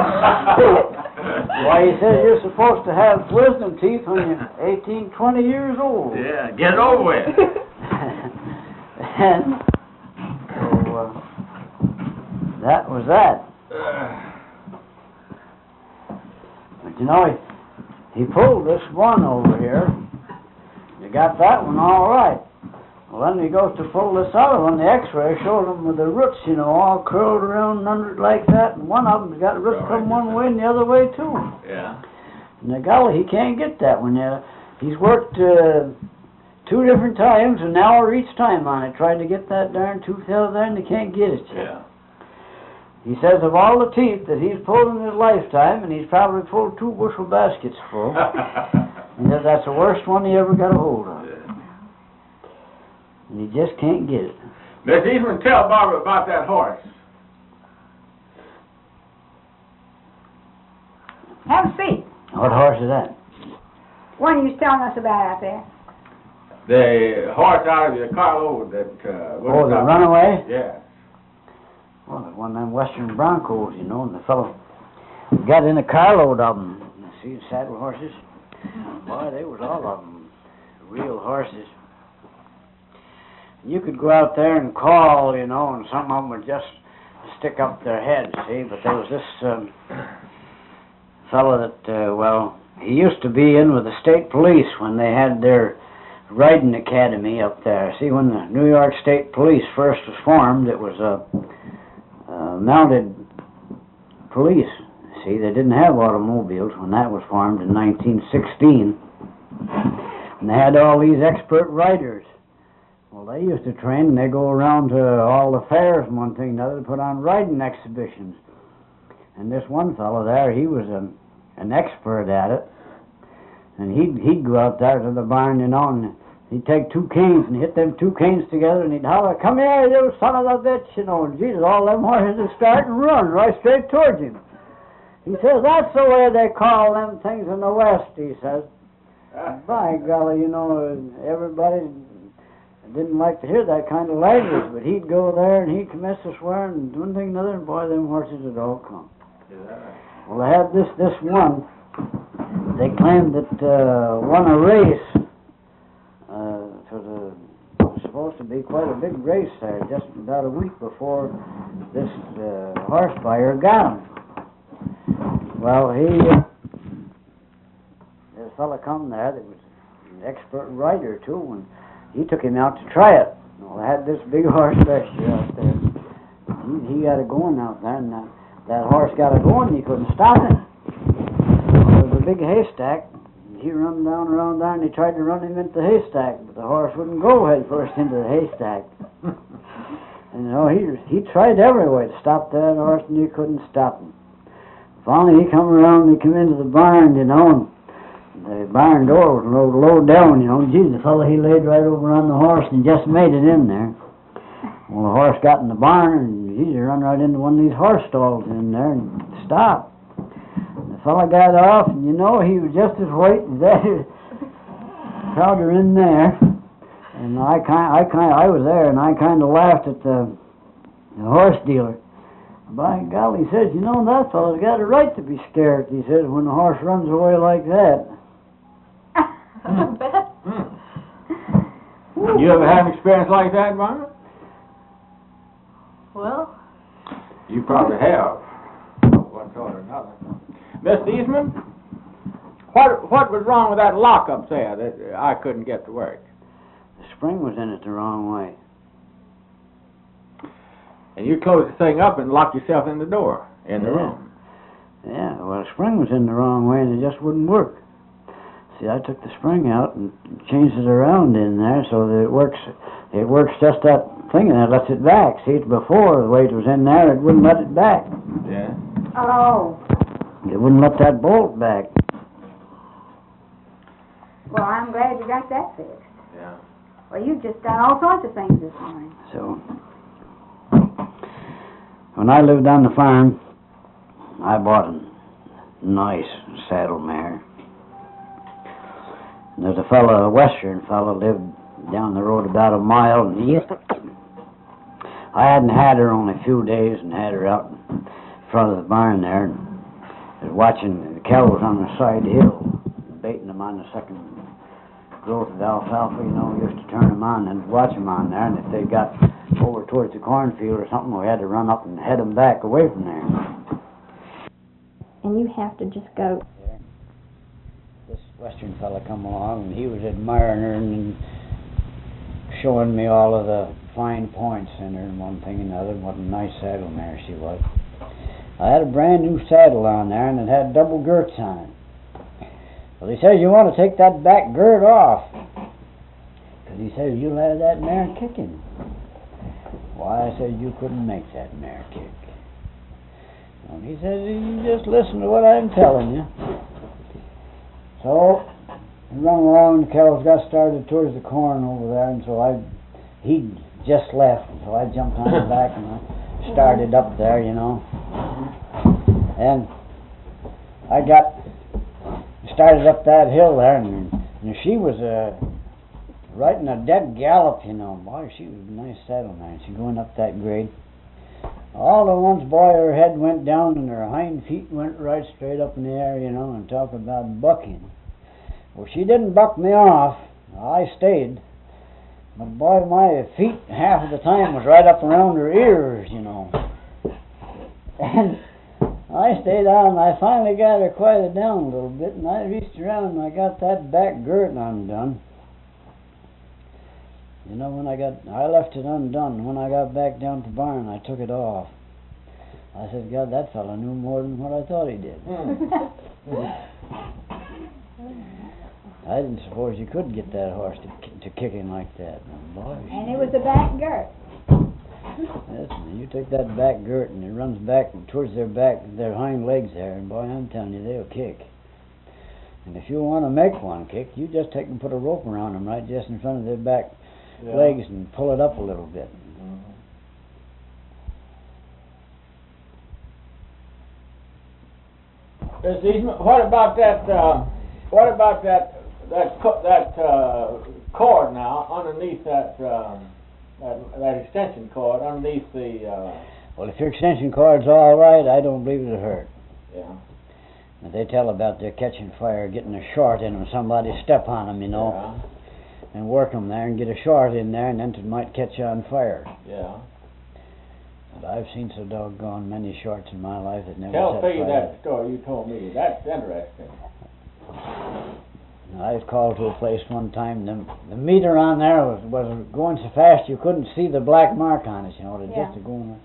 S3: Why, he says you're supposed to have wisdom teeth when you're eighteen, twenty years old.
S1: Yeah, get over it.
S3: And so, uh, that was that. But you know, he, he pulled this one over here. You got that one all right. Well, then he goes to pull this other one. The x-ray showed him with the roots, you know, all curled around under it like that. And one of them's got roots come one way and the other way, too.
S1: Yeah.
S3: And the golly, he can't get that one yet. He's worked uh, two different times, an hour each time on it, trying to get that darn tooth out of there, and he can't get it yet.
S1: Yeah.
S3: He says of all the teeth that he's pulled in his lifetime, and he's probably pulled two bushel baskets full, and that that's the worst one he ever got a hold of. And he just can't get it.
S1: Miss Eastman, tell Barbara about that horse.
S2: Have a seat.
S3: What horse is that?
S2: One you was telling us about out there.
S1: The horse out of the carload that... Uh,
S3: Oh, the runaway?
S1: Yeah.
S3: Well, it's one of them Western Broncos, you know, and the fellow got in a carload of them. See the saddle horses? Boy, they was all of them real horses. You could go out there and call, you know, and some of them would just stick up their heads, see? But there was this um, fellow that, uh, well, he used to be in with the state police when they had their riding academy up there. See, when the New York State Police first was formed, it was a, a mounted police. See, they didn't have automobiles when that was formed in nineteen sixteen. And they had all these expert riders. Well, they used to train, and they go around to all the fairs and one thing and another to put on riding exhibitions. And this one fellow there, he was a, an expert at it. And he'd, he'd go out there to the barn, you know, and he'd take two canes and hit them two canes together, and he'd holler, come here, you son of a bitch, you know. And Jesus, all them horses would start and run right straight towards him. He says, that's the way they call them things in the West, he says. By golly, you know, everybody didn't like to hear that kind of language, but he'd go there and he'd commence to swear and one thing and another, and boy, them horses would all come.
S1: Is that right?
S3: Well, they had this this one. They claimed that uh, won a race. Uh, for the it was supposed to be quite a big race there. Just about a week before this uh, horse buyer got him. Well, he uh, this fella come there that was an expert rider too, and he took him out to try it. Well, they had this big horse fixture out there. He, he got it going out there, and that, that horse got it going, and he couldn't stop it. Well, there was a big haystack. He run down around there, and he tried to run him into the haystack, but the horse wouldn't go head first into the haystack. And you know, he he tried every way to stop that horse, and he couldn't stop him. Finally, he come around, and he come into the barn, you know, and the barn door was low, low down, you know. Gee, the fellow, he laid right over on the horse and just made it in there. Well, the horse got in the barn, and he run right into one of these horse stalls in there and stopped. And the fellow got off, and you know, he was just as white as that powder in there. And I kind, I kind, I was there, and I kind of laughed at the, the horse dealer. By golly, he says, you know, that fellow's got a right to be scared, he says, when the horse runs away like that.
S1: Hmm. Hmm. You ever had an experience like that, Margaret?
S5: Well,
S1: You probably have, one sort or another. Mister Eastman, what what was wrong with that lock up there that I couldn't get to work?
S3: The spring was in it the wrong way.
S1: And you closed the thing up and locked yourself in the door, in the
S3: Yeah.
S1: room.
S3: Yeah, well, the spring was in the wrong way, and it just wouldn't work. See, I took the spring out and changed it around in there so that it works. It works just that thing, and it lets it back. See, it's before the way it was in there, it wouldn't let it back.
S1: Yeah.
S2: Oh,
S3: It wouldn't let that bolt back.
S2: well, I'm glad you got that fixed.
S1: Yeah.
S2: Well, you've just done all sorts of things this morning.
S3: So, when I lived on the farm, I bought a nice saddle mare. And there's a fellow, a western fellow, lived down the road about a mile, and he, I hadn't had her only a few days, and had her out in front of the barn there, and I was watching the cows on the side hill, baiting them on the second growth of alfalfa, you know. We used to turn them on and watch them on there, and if they got over towards the cornfield or something, we had to run up and head them back away from there.
S5: and you have to just go.
S3: This western fella come along, and he was admiring her and showing me all of the fine points in her and one thing and another, and what a nice saddle mare she was. I had a brand new saddle on there, and it had double girths on it. Well, he says, you want to take that back girth off, because he says, you'll have that mare kicking. Why, I said, you couldn't make that mare kick. And he says, you just listen to what I'm telling you. So, I run along, the cows got started towards the corn over there, and so I, he just left, and so I jumped on the back and I started up there, you know. And I got started up that hill there, and, and she was uh, right in a dead gallop, you know. Boy, she was a nice saddle mare. She going up that grade. All at once, boy, her head went down and her hind feet went right straight up in the air, you know, and talk about bucking. Well, she didn't buck me off. I stayed. But boy, my feet half of the time was right up around her ears, you know. And I stayed on, and I finally got her quieted down a little bit, and I reached around and I got that back girth undone. You know, when I got, I left it undone. When I got back down to the barn, I took it off. I said, God, that fellow knew more than what I thought he did. I didn't suppose you could get that horse to, to kicking like that. Boy,
S2: And it was a back girth.
S3: listen, you take that back girth and it runs back towards their back, their hind legs there, and boy, I'm telling you, they'll kick. And if you want to make one kick, you just take and put a rope around them right just in front of their back yeah. legs and pull it up a little bit.
S1: Mm-hmm. What about that? Uh, what about that? That co- that uh, cord now underneath that, um, that that extension cord underneath the. Uh,
S3: well, if your extension cord's all right, I don't believe it'll hurt.
S1: Yeah.
S3: They tell about their catching fire, getting a short in when somebody step on them, you know,
S1: Yeah.
S3: and work them there and get a short in there, and then it might catch on fire.
S1: Yeah.
S3: But I've seen so doggone many shorts in my life that never
S1: Tell
S3: set
S1: Peggy
S3: fire.
S1: that story you told me. That's interesting.
S3: I was called to a place one time. The, the meter on there was, was going so fast you couldn't see the black mark on it, you know. It
S2: Yeah.
S3: just going like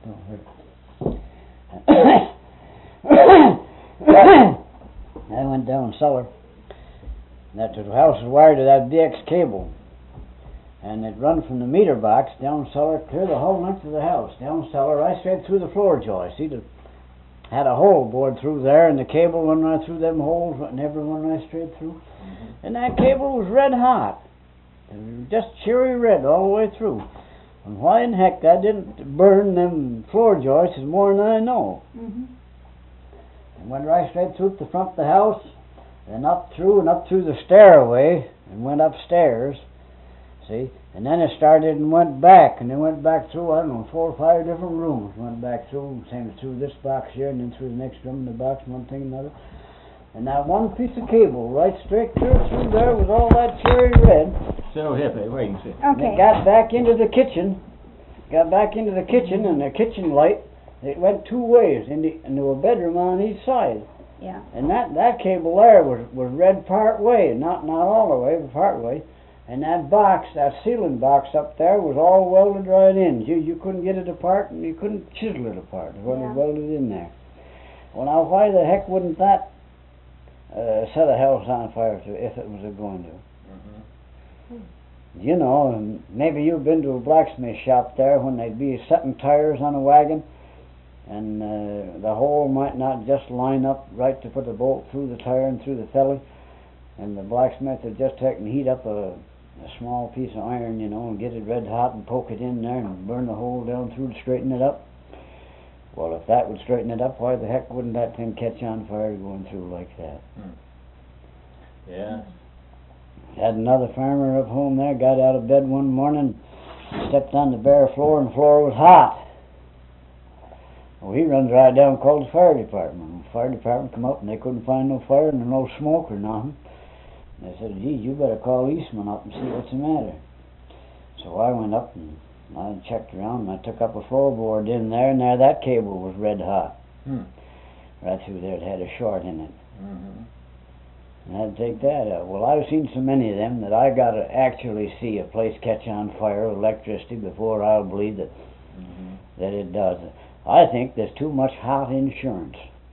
S3: I went down cellar. That the house was wired to that B X cable. And it run from the meter box down cellar, clear the whole length of the house. Down cellar, right straight through the floor joist. See, the, had a hole bored through there, and the cable run right through them holes, and every one right straight through. Mm-hmm. And that cable was red hot. It was just cherry red all the way through. And why in heck that didn't burn them floor joists is more than I know.
S2: Mm-hmm.
S3: And went right straight through the front of the house, and up through and up through the stairway, and went upstairs. See, and then it started and went back, and it went back through, I don't know, four or five different rooms. Went back through, same as through this box here, and then through the next room, the box, one thing, another. And that one piece of cable, right straight through, through there, was all that cherry red.
S1: So hippie, wait and see.
S3: And
S2: Okay.
S3: it got back into the kitchen, got back into the kitchen, and the kitchen light, it went two ways, into, into a bedroom on each side.
S2: Yeah.
S3: And that, that cable there was, was red part way, not not all the way, but part way. And that box, that ceiling box up there, was all welded right in. You you couldn't get it apart, and you couldn't chisel it apart. It was
S2: Yeah.
S3: welded in there. Well, now, why the heck wouldn't that uh, set a house on fire to, if it was a going to?
S1: Mm-hmm.
S3: You know, and maybe you've been to a blacksmith shop there when they'd be setting tires on a wagon, and uh, the hole might not just line up right to put the bolt through the tire and through the felly, and the blacksmith would just take and heat up a, a small piece of iron, you know, and get it red hot and poke it in there and burn the hole down through to straighten it up. Well, if that would straighten it up, why the heck wouldn't that thing catch on fire going through like that?
S1: Hmm. Yeah.
S3: Had another farmer up home there, got out of bed one morning, stepped on the bare floor, and the floor was hot. Well, he runs right down and called the fire department. The fire department come up, and they couldn't find no fire and no smoke or nothing. They said, gee, you better call Eastman up and see what's the matter. So I went up and I checked around, and I took up a floorboard in there, and there that cable was red hot.
S1: Hmm.
S3: Right through there, it had a short in it.
S1: Mm-hmm.
S3: And I had to take that out. Well, I've seen so many of them that I got to actually see a place catch on fire with electricity before I'll believe that,
S1: Mm-hmm.
S3: that it does. I think there's too much hot insurance.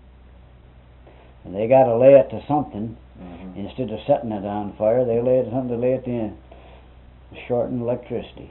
S3: And they got to lay it to something.
S1: Mm-hmm.
S3: Instead of setting it on fire, they lay it to something to lay it to shorten electricity.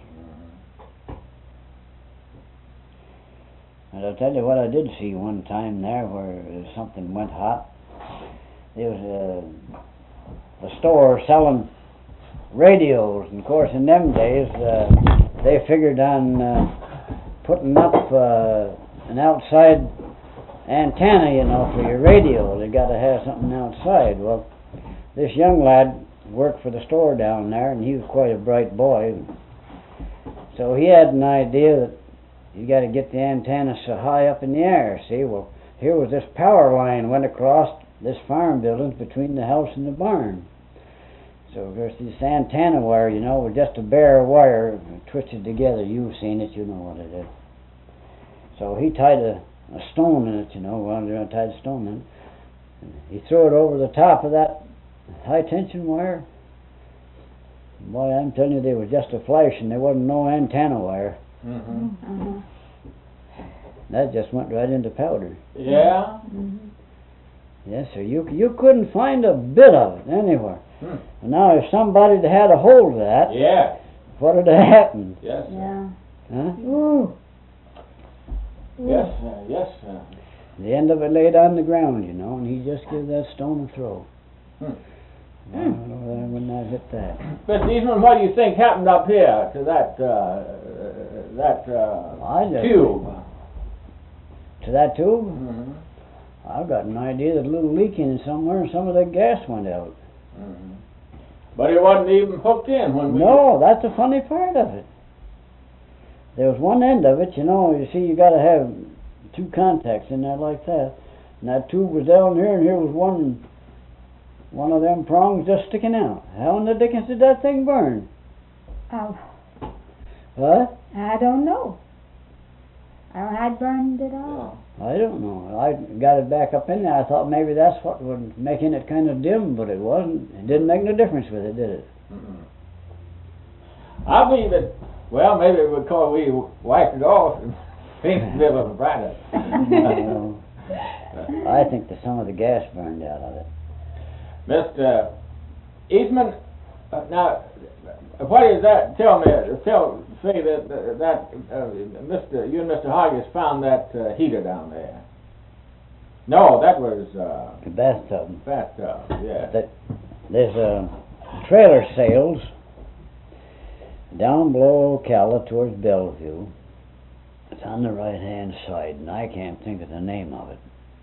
S3: And I'll tell you what I did see one time there where something went hot. There was a, a store selling radios, and of course in them days uh, they figured on uh, putting up uh, an outside antenna, you know, for your radio. They got to have something outside. Well, this young lad worked for the store down there, and he was quite a bright boy. So he had an idea that you got to get the antenna so high up in the air. See, well, here was this power line went across this farm building between the house and the barn. So there's this antenna wire, you know, with just a bare wire twisted together. You've seen it, you know what it is. So he tied a, a stone in it, you know, well, they tied a stone in it. He threw it over the top of that high tension wire. Boy, I'm telling you, there was just a flash, and there wasn't no antenna wire.
S1: Mm-hmm.
S2: Uh-huh.
S3: That just went right into powder.
S1: Yeah?
S2: Mm-hmm.
S3: Yes, sir. You you couldn't find a bit of it anywhere.
S1: Hmm.
S3: And now, if somebody had had a hold of that,
S1: Yeah.
S3: what would have happened?
S1: Yes, sir.
S2: Yeah.
S3: Huh?
S2: Ooh.
S1: Yes, sir. Yes, sir.
S3: The end of it laid on the ground, you know, and he just gave that stone a throw.
S1: Hmm.
S3: Well, I would not hit that.
S1: Mister Eastman, what do you think happened up here to that, uh, that, uh,
S3: I just
S1: tube?
S3: To that tube?
S1: Mm-hmm.
S3: I've got an idea that a little leak in it somewhere, and some of that gas went out.
S1: Mm-hmm. But it wasn't even hooked in when we...
S3: No, that's the funny part of it. There was one end of it, you know, you see, you got to have two contacts in there like that. And that tube was down here, and here was one one of them prongs just sticking out. How in the dickens did that thing burn?
S2: Oh,
S3: Huh?
S2: I don't know. I don't know how it burned at all.
S3: I don't know. I got it back up in there. I thought maybe that's what was making it kind of dim, but it wasn't. It didn't make no difference with it, did it?
S1: Mm-mm. I believe that, well, maybe because we wiped it off and painted it a little brighter.
S3: No. I think that some of the gas burned out of it.
S1: Mister Eastman, uh, now, what is that? Tell me, tell, say that, uh, that uh, Mister you and Mister Hodges found that uh, heater down there. No, that was uh,
S3: The bathtub.
S1: bathtub, yeah.
S3: That there's a trailer sales down below Ocala towards Bellevue. It's on the right hand side, and I can't think of the name of it.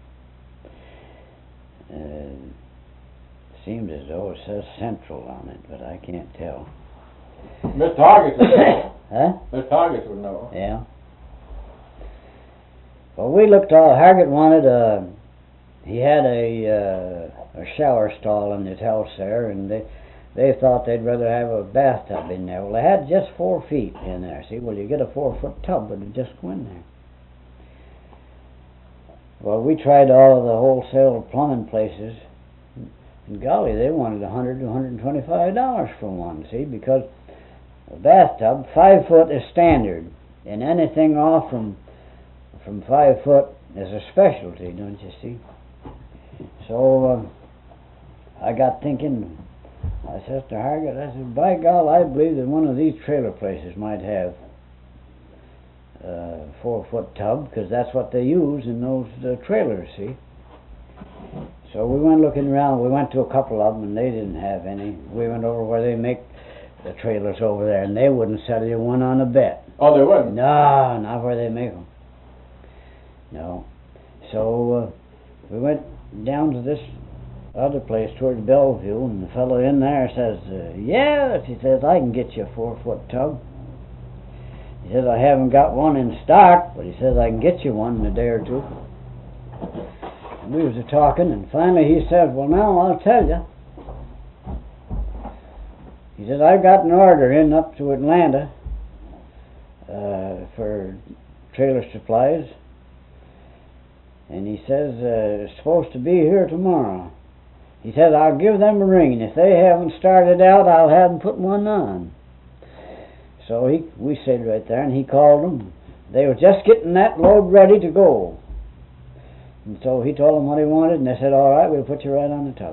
S3: Uh, seems as though it says Central on it, but I can't tell.
S1: Mister Hodges would know.
S3: Huh?
S1: Mister Hodges would know.
S3: Yeah. Well, we looked all. Hargett wanted a. He had a uh, a shower stall in his house there, and they they thought they'd rather have a bathtub in there. Well, they had just four feet in there. See, well, you get a four foot tub, but it just go in there. Well, we tried all of the wholesale plumbing places, and golly, they wanted a hundred to a hundred and twenty-five dollars for one. See, because a bathtub five foot is standard, and anything off from from five foot is a specialty, don't you see? So uh, I got thinking. I said to Hargett, I said, by God, I believe that one of these trailer places might have a four-foot tub, because that's what they use in those uh, trailers, see? So we went looking around. We went to a couple of them, and they didn't have any. We went over where they make the trailers over there, and they wouldn't sell you one on a bet.
S1: Oh, they wouldn't?
S3: No, not where they make them. No. So uh, we went down to this other place towards Bellevue, and the fellow in there says, uh, yes, he says, I can get you a four-foot tub. He says, I haven't got one in stock, but he says, I can get you one in a day or two. And we was a talking, and finally he said, well, now I'll tell you. He said, I've got an order in up to Atlanta uh, for trailer supplies. And he says, uh, it's supposed to be here tomorrow. He said, I'll give them a ring, and if they haven't started out, I'll have them put one on. So he, we stayed right there, and he called them. They were just getting that load ready to go. And so he told them what he wanted, and they said, all right, we'll put you right on the tub.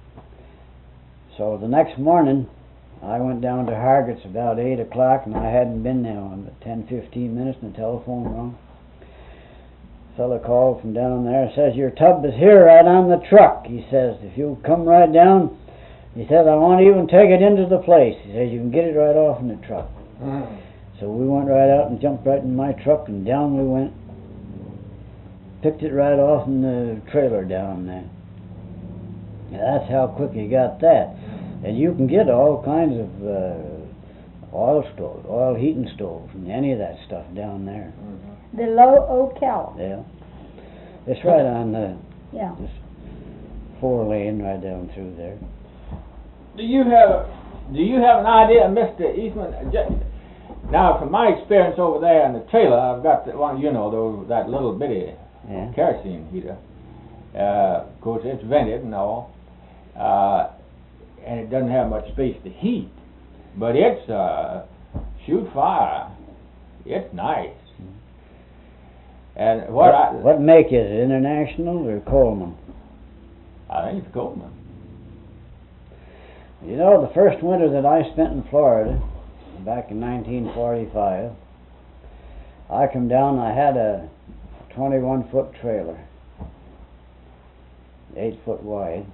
S3: So the next morning, I went down to Hargett's about eight o'clock, and I hadn't been there in about ten, fifteen minutes, and the telephone rang. Fellow called from down there, says, your tub is here right on the truck. He says, if you come right down, he says, I won't even take it into the place. He says, you can get it right off in the truck. Mm. So we went right out and jumped right in my truck, and down we went. Picked it right off in the trailer down there. Now, that's how quick you got that. And you can get all kinds of uh, oil stoves, oil heating stoves, and any of that stuff down there. Mm-hmm.
S2: The Low Ocala.
S3: Yeah. It's right on the
S2: yeah.
S3: this four lane right down through there.
S1: Do you have do you have an idea, Mister Eastman? Now, from my experience over there in the trailer, I've got the one, you know, those, that little bitty
S3: yeah.
S1: kerosene heater. Uh, of course, it's vented and all, uh, and it doesn't have much space to heat, but it's uh, shoot fire. It's nice. And what,
S3: what,
S1: I,
S3: what make is it, International or Coleman?
S1: I think it's Coleman.
S3: You know, the first winter that I spent in Florida, back in nineteen forty-five, I come down, I had a twenty-one foot trailer, eight foot wide,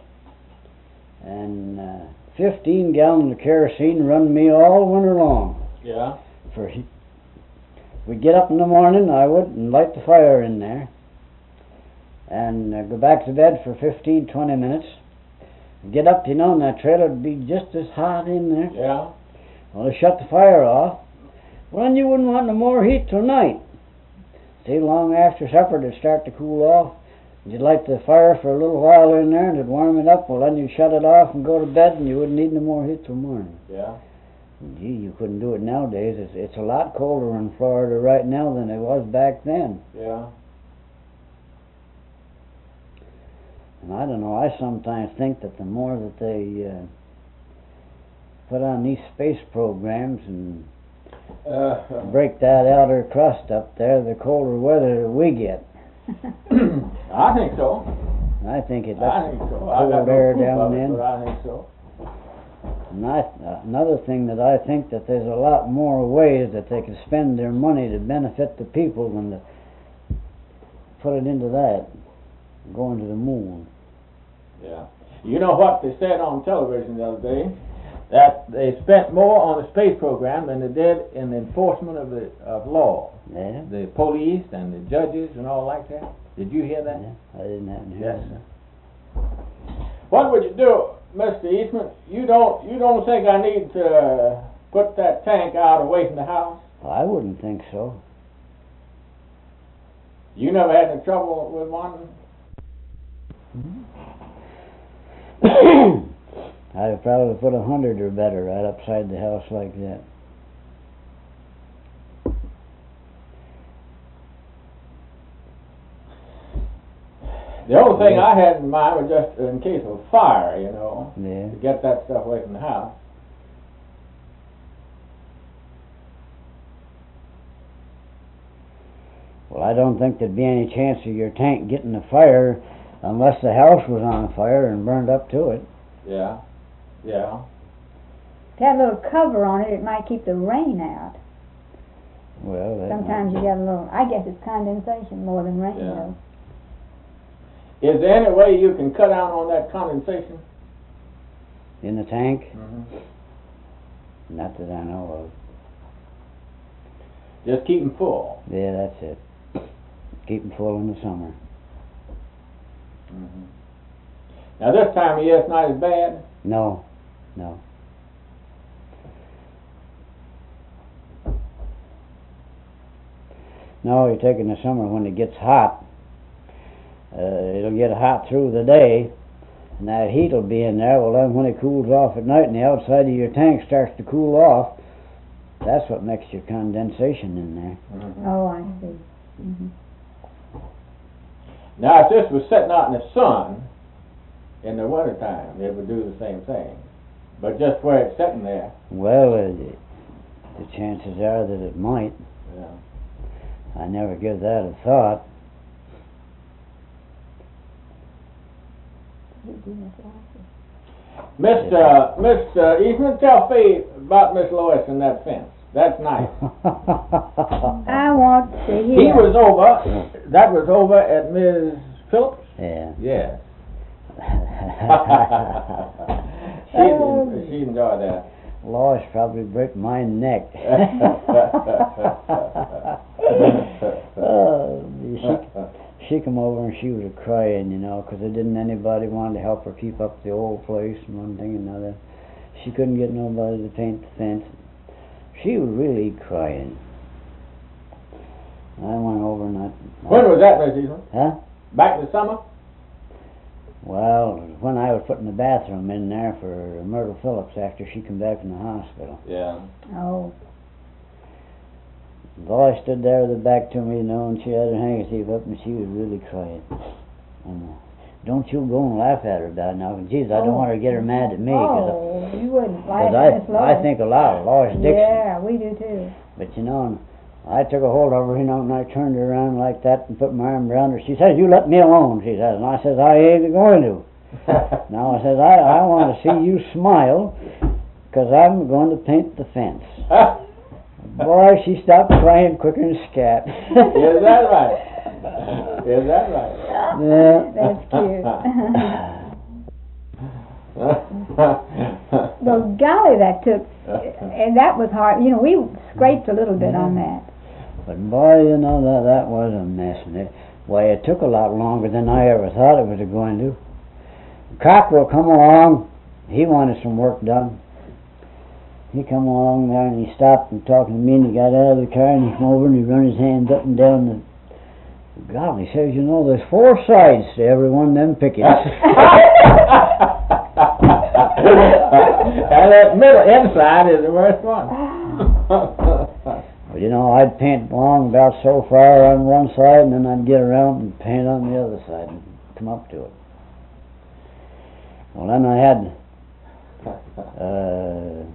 S3: and uh, fifteen gallons of kerosene run me all winter long.
S1: Yeah.
S3: For heat. We'd get up in the morning, I would, and light the fire in there, and uh, go back to bed for fifteen, twenty minutes. Get up, you know, and that trailer would be just as hot in there.
S1: Yeah.
S3: Well, they shut the fire off. Well, then you wouldn't want no more heat till night. See, long after supper, it'd start to cool off. You'd light the fire for a little while in there and it'd warm it up, well then you'd shut it off and go to bed and you wouldn't need no more heat till morning.
S1: Yeah.
S3: Gee, you couldn't do it nowadays. It's, it's a lot colder in Florida right now than it was back then.
S1: Yeah.
S3: And I don't know, I sometimes think that the more that they uh, put on these space programs and
S1: Uh,
S3: break that outer crust up there, the colder weather we get.
S1: I think so.
S3: I think it
S1: I
S3: lets
S1: think so.
S3: cold
S1: I got no
S3: air
S1: proof
S3: down
S1: of it,
S3: in.
S1: but I think so.
S3: And I, uh, another thing that I think that there's a lot more ways that they can spend their money to benefit the people than to put it into that, going to the moon.
S1: Yeah. You know what they said on television the other day? That they spent more on the space program than they did in the enforcement of the of law.
S3: Yeah?
S1: The police and the judges and all like that. Did you hear that?
S3: Yeah, I didn't happen to hear
S1: Yes,
S3: that.
S1: sir. What would you do, Mister Eastman? You don't you don't think I need to put that tank out away from the house?
S3: I wouldn't think so.
S1: You never had any trouble with one?
S3: I'd have probably put a hundred or better right upside the house like that.
S1: The only thing I had in mind was just in case of a fire, you know,
S3: Yeah.
S1: to get that stuff away from the house.
S3: Well, I don't think there'd be any chance of your tank getting a fire unless the house was on fire and burned up to it.
S1: Yeah, yeah.
S2: If you had a little cover on it, it might keep the rain out.
S3: Well, that
S2: Sometimes you get a little, I guess it's condensation more than rain,
S1: Yeah.
S2: though.
S1: Is there any way you can cut down on that condensation?
S3: in the tank.
S1: Mm-hmm.
S3: Not that I know of.
S1: Just keep them full.
S3: Yeah, that's it. Keep them full in the summer.
S1: Mm-hmm. Now this time of year it's not as bad.
S3: No, no. No, you take in the summer when it gets hot. Uh, it'll get hot through the day, and that heat will be in there. Well, then when it cools off at night and the outside of your tank starts to cool off, that's what makes your condensation in there.
S1: Mm-hmm.
S2: Oh, I see. Mm-hmm.
S1: Now if this was sitting out in the sun in the wintertime, it would do the same thing. But just where it's sitting there.
S3: Well, uh, the chances are that it might.
S1: Yeah.
S3: I never give that a thought.
S1: Mister Mister Eastman, tell Faye about Miss Lois and that fence. That's nice.
S2: I want to hear.
S1: He was over. That was over at Miz Phillips.
S3: Yeah.
S1: Yes. she
S2: Oh.
S1: she enjoyed that.
S3: Lois probably break my neck. Oh, she, she come over and she was a crying, you know, because there didn't anybody want to help her keep up the old place and one thing and another. She couldn't get nobody to paint the fence. She was really crying. I went over and I...
S1: When was that, Miss Eastman?
S3: Huh?
S1: Back in the summer?
S3: Well, when I was putting the bathroom in there for Myrtle Phillips after she come back from the hospital.
S1: Yeah.
S2: Oh.
S3: Lois stood there with her back to me, you know, and she had her handkerchief up and she was really crying. And, uh, don't you go and laugh at her about it now. Jeez, I don't
S2: Oh.
S3: want her to get her mad at me. Cause
S2: Oh, you wouldn't
S3: I,
S2: like
S3: cause
S2: Miss
S3: I,
S2: Lois.
S3: I think a lot of Lois Dixon.
S2: Yeah, we do too.
S3: But you know, I took a hold of her, you know, and I turned her around like that and put my arm around her. She says, "You let me alone," she says. And I says, "I ain't going to." Now I says, I, I want to see you smile, because I'm going to paint the fence. Boy, she stopped crying quicker than a scat.
S1: Is that right? Is that right?
S3: Yeah.
S2: That's cute. Well, golly, that took, and that was hard. You know, we scraped a little bit on that.
S3: But boy, you know, that, that was a mess. And it, why, it took a lot longer than I ever thought it was going to. Cockrell come along. He wanted some work done. He come along there and he stopped and talked to me, and he got out of the car and he come over and he run his hands up and down the God, he says, you know, there's four sides to every one of them pickets.
S1: And that middle inside is the worst one.
S3: Well, you know, I'd paint along about so far on one side, and then I'd get around and paint on the other side and come up to it. Well, then I had uh,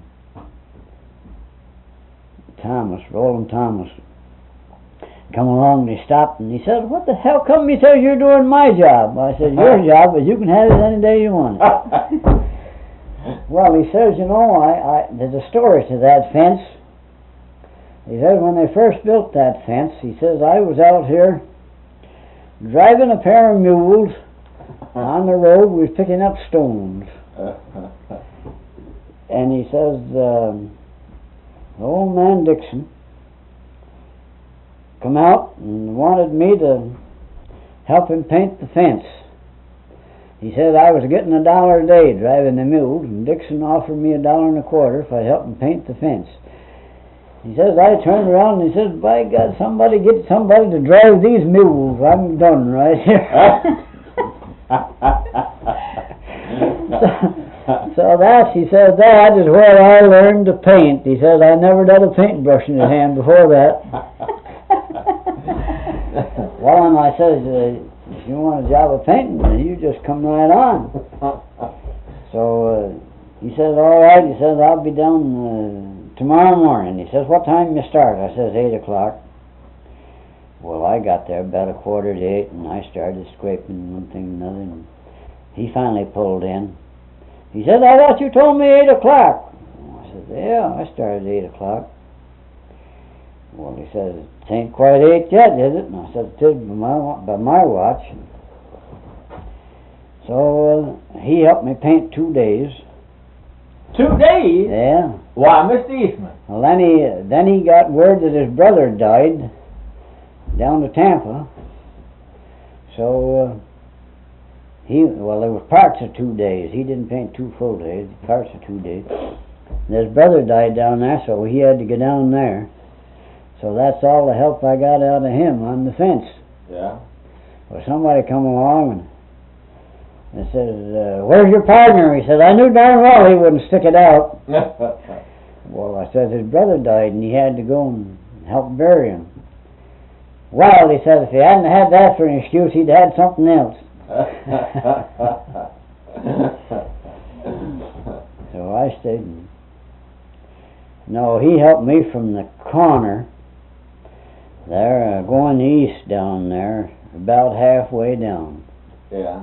S3: Thomas, Roland Thomas, come along and he stopped and he said, what the hell come he says you're doing my job? I said, your job, but you can have it any day you want it. Well, he says, you know, I, I there's a story to that fence. He says when they first built that fence, he says, I was out here driving a pair of mules on the road. We was picking up stones. And he says, um, old man Dixon come out and wanted me to help him paint the fence. He said I was getting a dollar a day driving the mules, and Dixon offered me a dollar and a quarter if I'd help him paint the fence. He says, I turned around and he says, by God, somebody get somebody to drive these mules. I'm done right here. so, so that's, he says, that is where I learned to paint. He says, I never did a paintbrush in his hand before that. Well, and I says, uh, if you want a job of painting, you just come right on. So uh, he says, all right. He says, I'll be down uh, tomorrow morning. He says, what time you start? I says, eight o'clock. Well, I got there about a quarter to eight, and I started scraping one thing and another, and he finally pulled in. He said, I thought you told me eight o'clock. I said, yeah, I started at eight o'clock. Well, he says, it ain't quite eight yet, is it? And I said, it is by my, by my watch. So uh, he helped me paint two days.
S1: Two days?
S3: Yeah.
S1: Why, Mister Eastman?
S3: Well, then he, uh, then he got word that his brother died down to Tampa. So uh, he, well, there was parts of two days. He didn't paint two full days, parts of two days. And his brother died down there, so he had to go down there. So that's all the help I got out of him on the fence.
S1: Yeah.
S3: Well, somebody come along and, and says, uh, where's your partner? He said, I knew darn well he wouldn't stick it out. Well, I said, his brother died and he had to go and help bury him. Well, he said, if he hadn't had that for an excuse, he'd had something else. So I stayed. And, no, he helped me from the corner there, uh, going east down there, about halfway down.
S1: Yeah.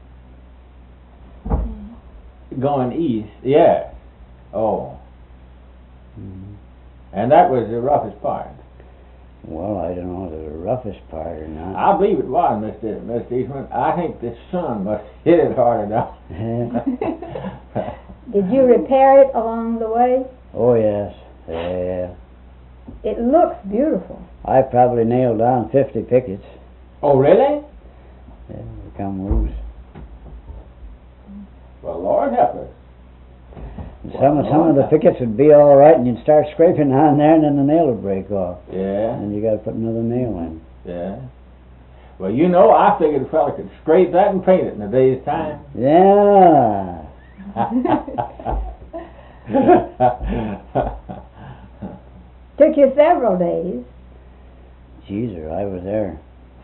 S1: Going east, yeah. Oh.
S3: Mm-hmm.
S1: And that was the roughest part.
S3: Well, I don't know if it was the roughest part or not.
S1: I believe it was, Mister Mister Eastman. I think the sun must hit it hard enough.
S2: Did you repair it along the way?
S3: Oh, yes. Yeah.
S2: It looks beautiful.
S3: I probably nailed down fifty pickets.
S1: Oh, really?
S3: Yeah, they come loose.
S1: Well, Lord help us.
S3: And some, some of the pickets would be all right, and you'd start scraping on there, and then the nail would break off.
S1: Yeah.
S3: And you got to put another nail in.
S1: Yeah. Well, you know, I figured a fella could scrape that and paint it in a day's time.
S3: Yeah.
S2: Took you several days.
S3: Jeezer, I was there.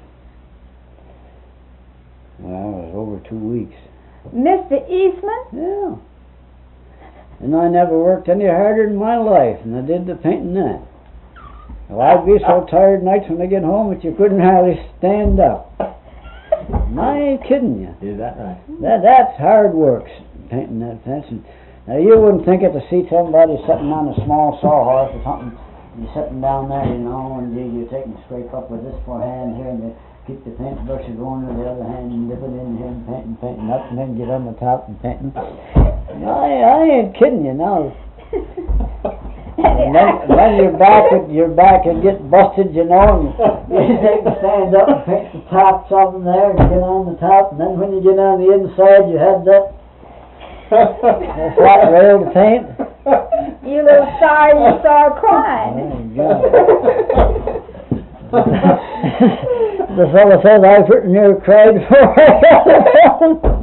S3: Well, it was over two weeks.
S2: Mister Eastman?
S3: Yeah. And I never worked any harder in my life than I did the painting that. Well, I'd be so tired nights when I get home that you couldn't hardly stand up. And I ain't kidding you.
S1: Is that right?
S3: That that's hard work, painting that fence. And now you wouldn't think it to see somebody sitting on a small sawhorse or something. You're sitting down there, you know, and you, you take and scrape up with this forehand here, and you keep the paint brushes going with the other hand, and dip it in here and painting, painting up, and then get on the top and painting. I, I ain't kidding you now. And then, then your back would your back would get busted, you know, and you take and stand up and paint the top something there and get on the top, and then when you get on the inside, you have that, that flat rail to paint.
S2: You little sorry you started crying.
S3: Oh, God. The fellow said I pretty near cried before I got it.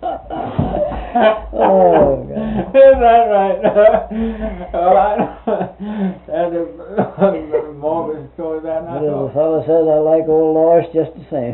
S3: Oh, God.
S1: Is that right? Well, I and the Morgan story that
S3: But
S1: I
S3: as the
S1: thought.
S3: fellow said, I like old Loris just the same.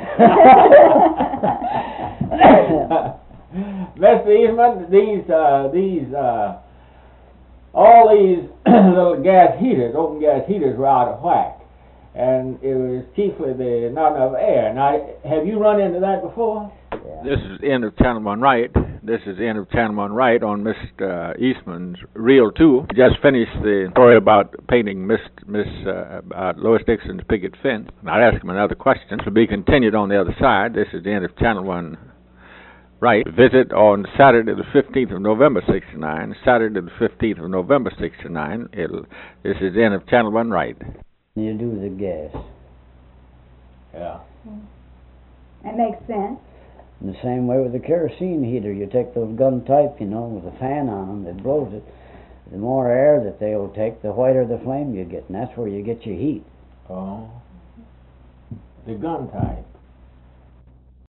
S1: Mister Eastman, these uh, these uh, all these little gas heaters, open gas heaters, were out of whack, and it was chiefly the not enough air. Now, have you run into that before? This is the end of Channel One Right. This is the end of Channel One Right on Mister Eastman's Reel Two. We just finished the story about painting Miss Miss uh, uh, Lois Dixon's picket fence. And I'll ask him another question. To be continued on the other side. This is the end of Channel One Right. Visit on Saturday the fifteenth of November sixty-nine. Saturday the fifteenth of November sixty-nine. It'll. This is the end of Channel One Right.
S3: You do the gas.
S1: Yeah.
S2: That makes sense.
S3: In the same way with the kerosene heater, you take those gun type, you know, with a fan on them that blows it. The more air that they will take, the whiter the flame you get, and that's where you get your heat.
S1: Oh. The gun type.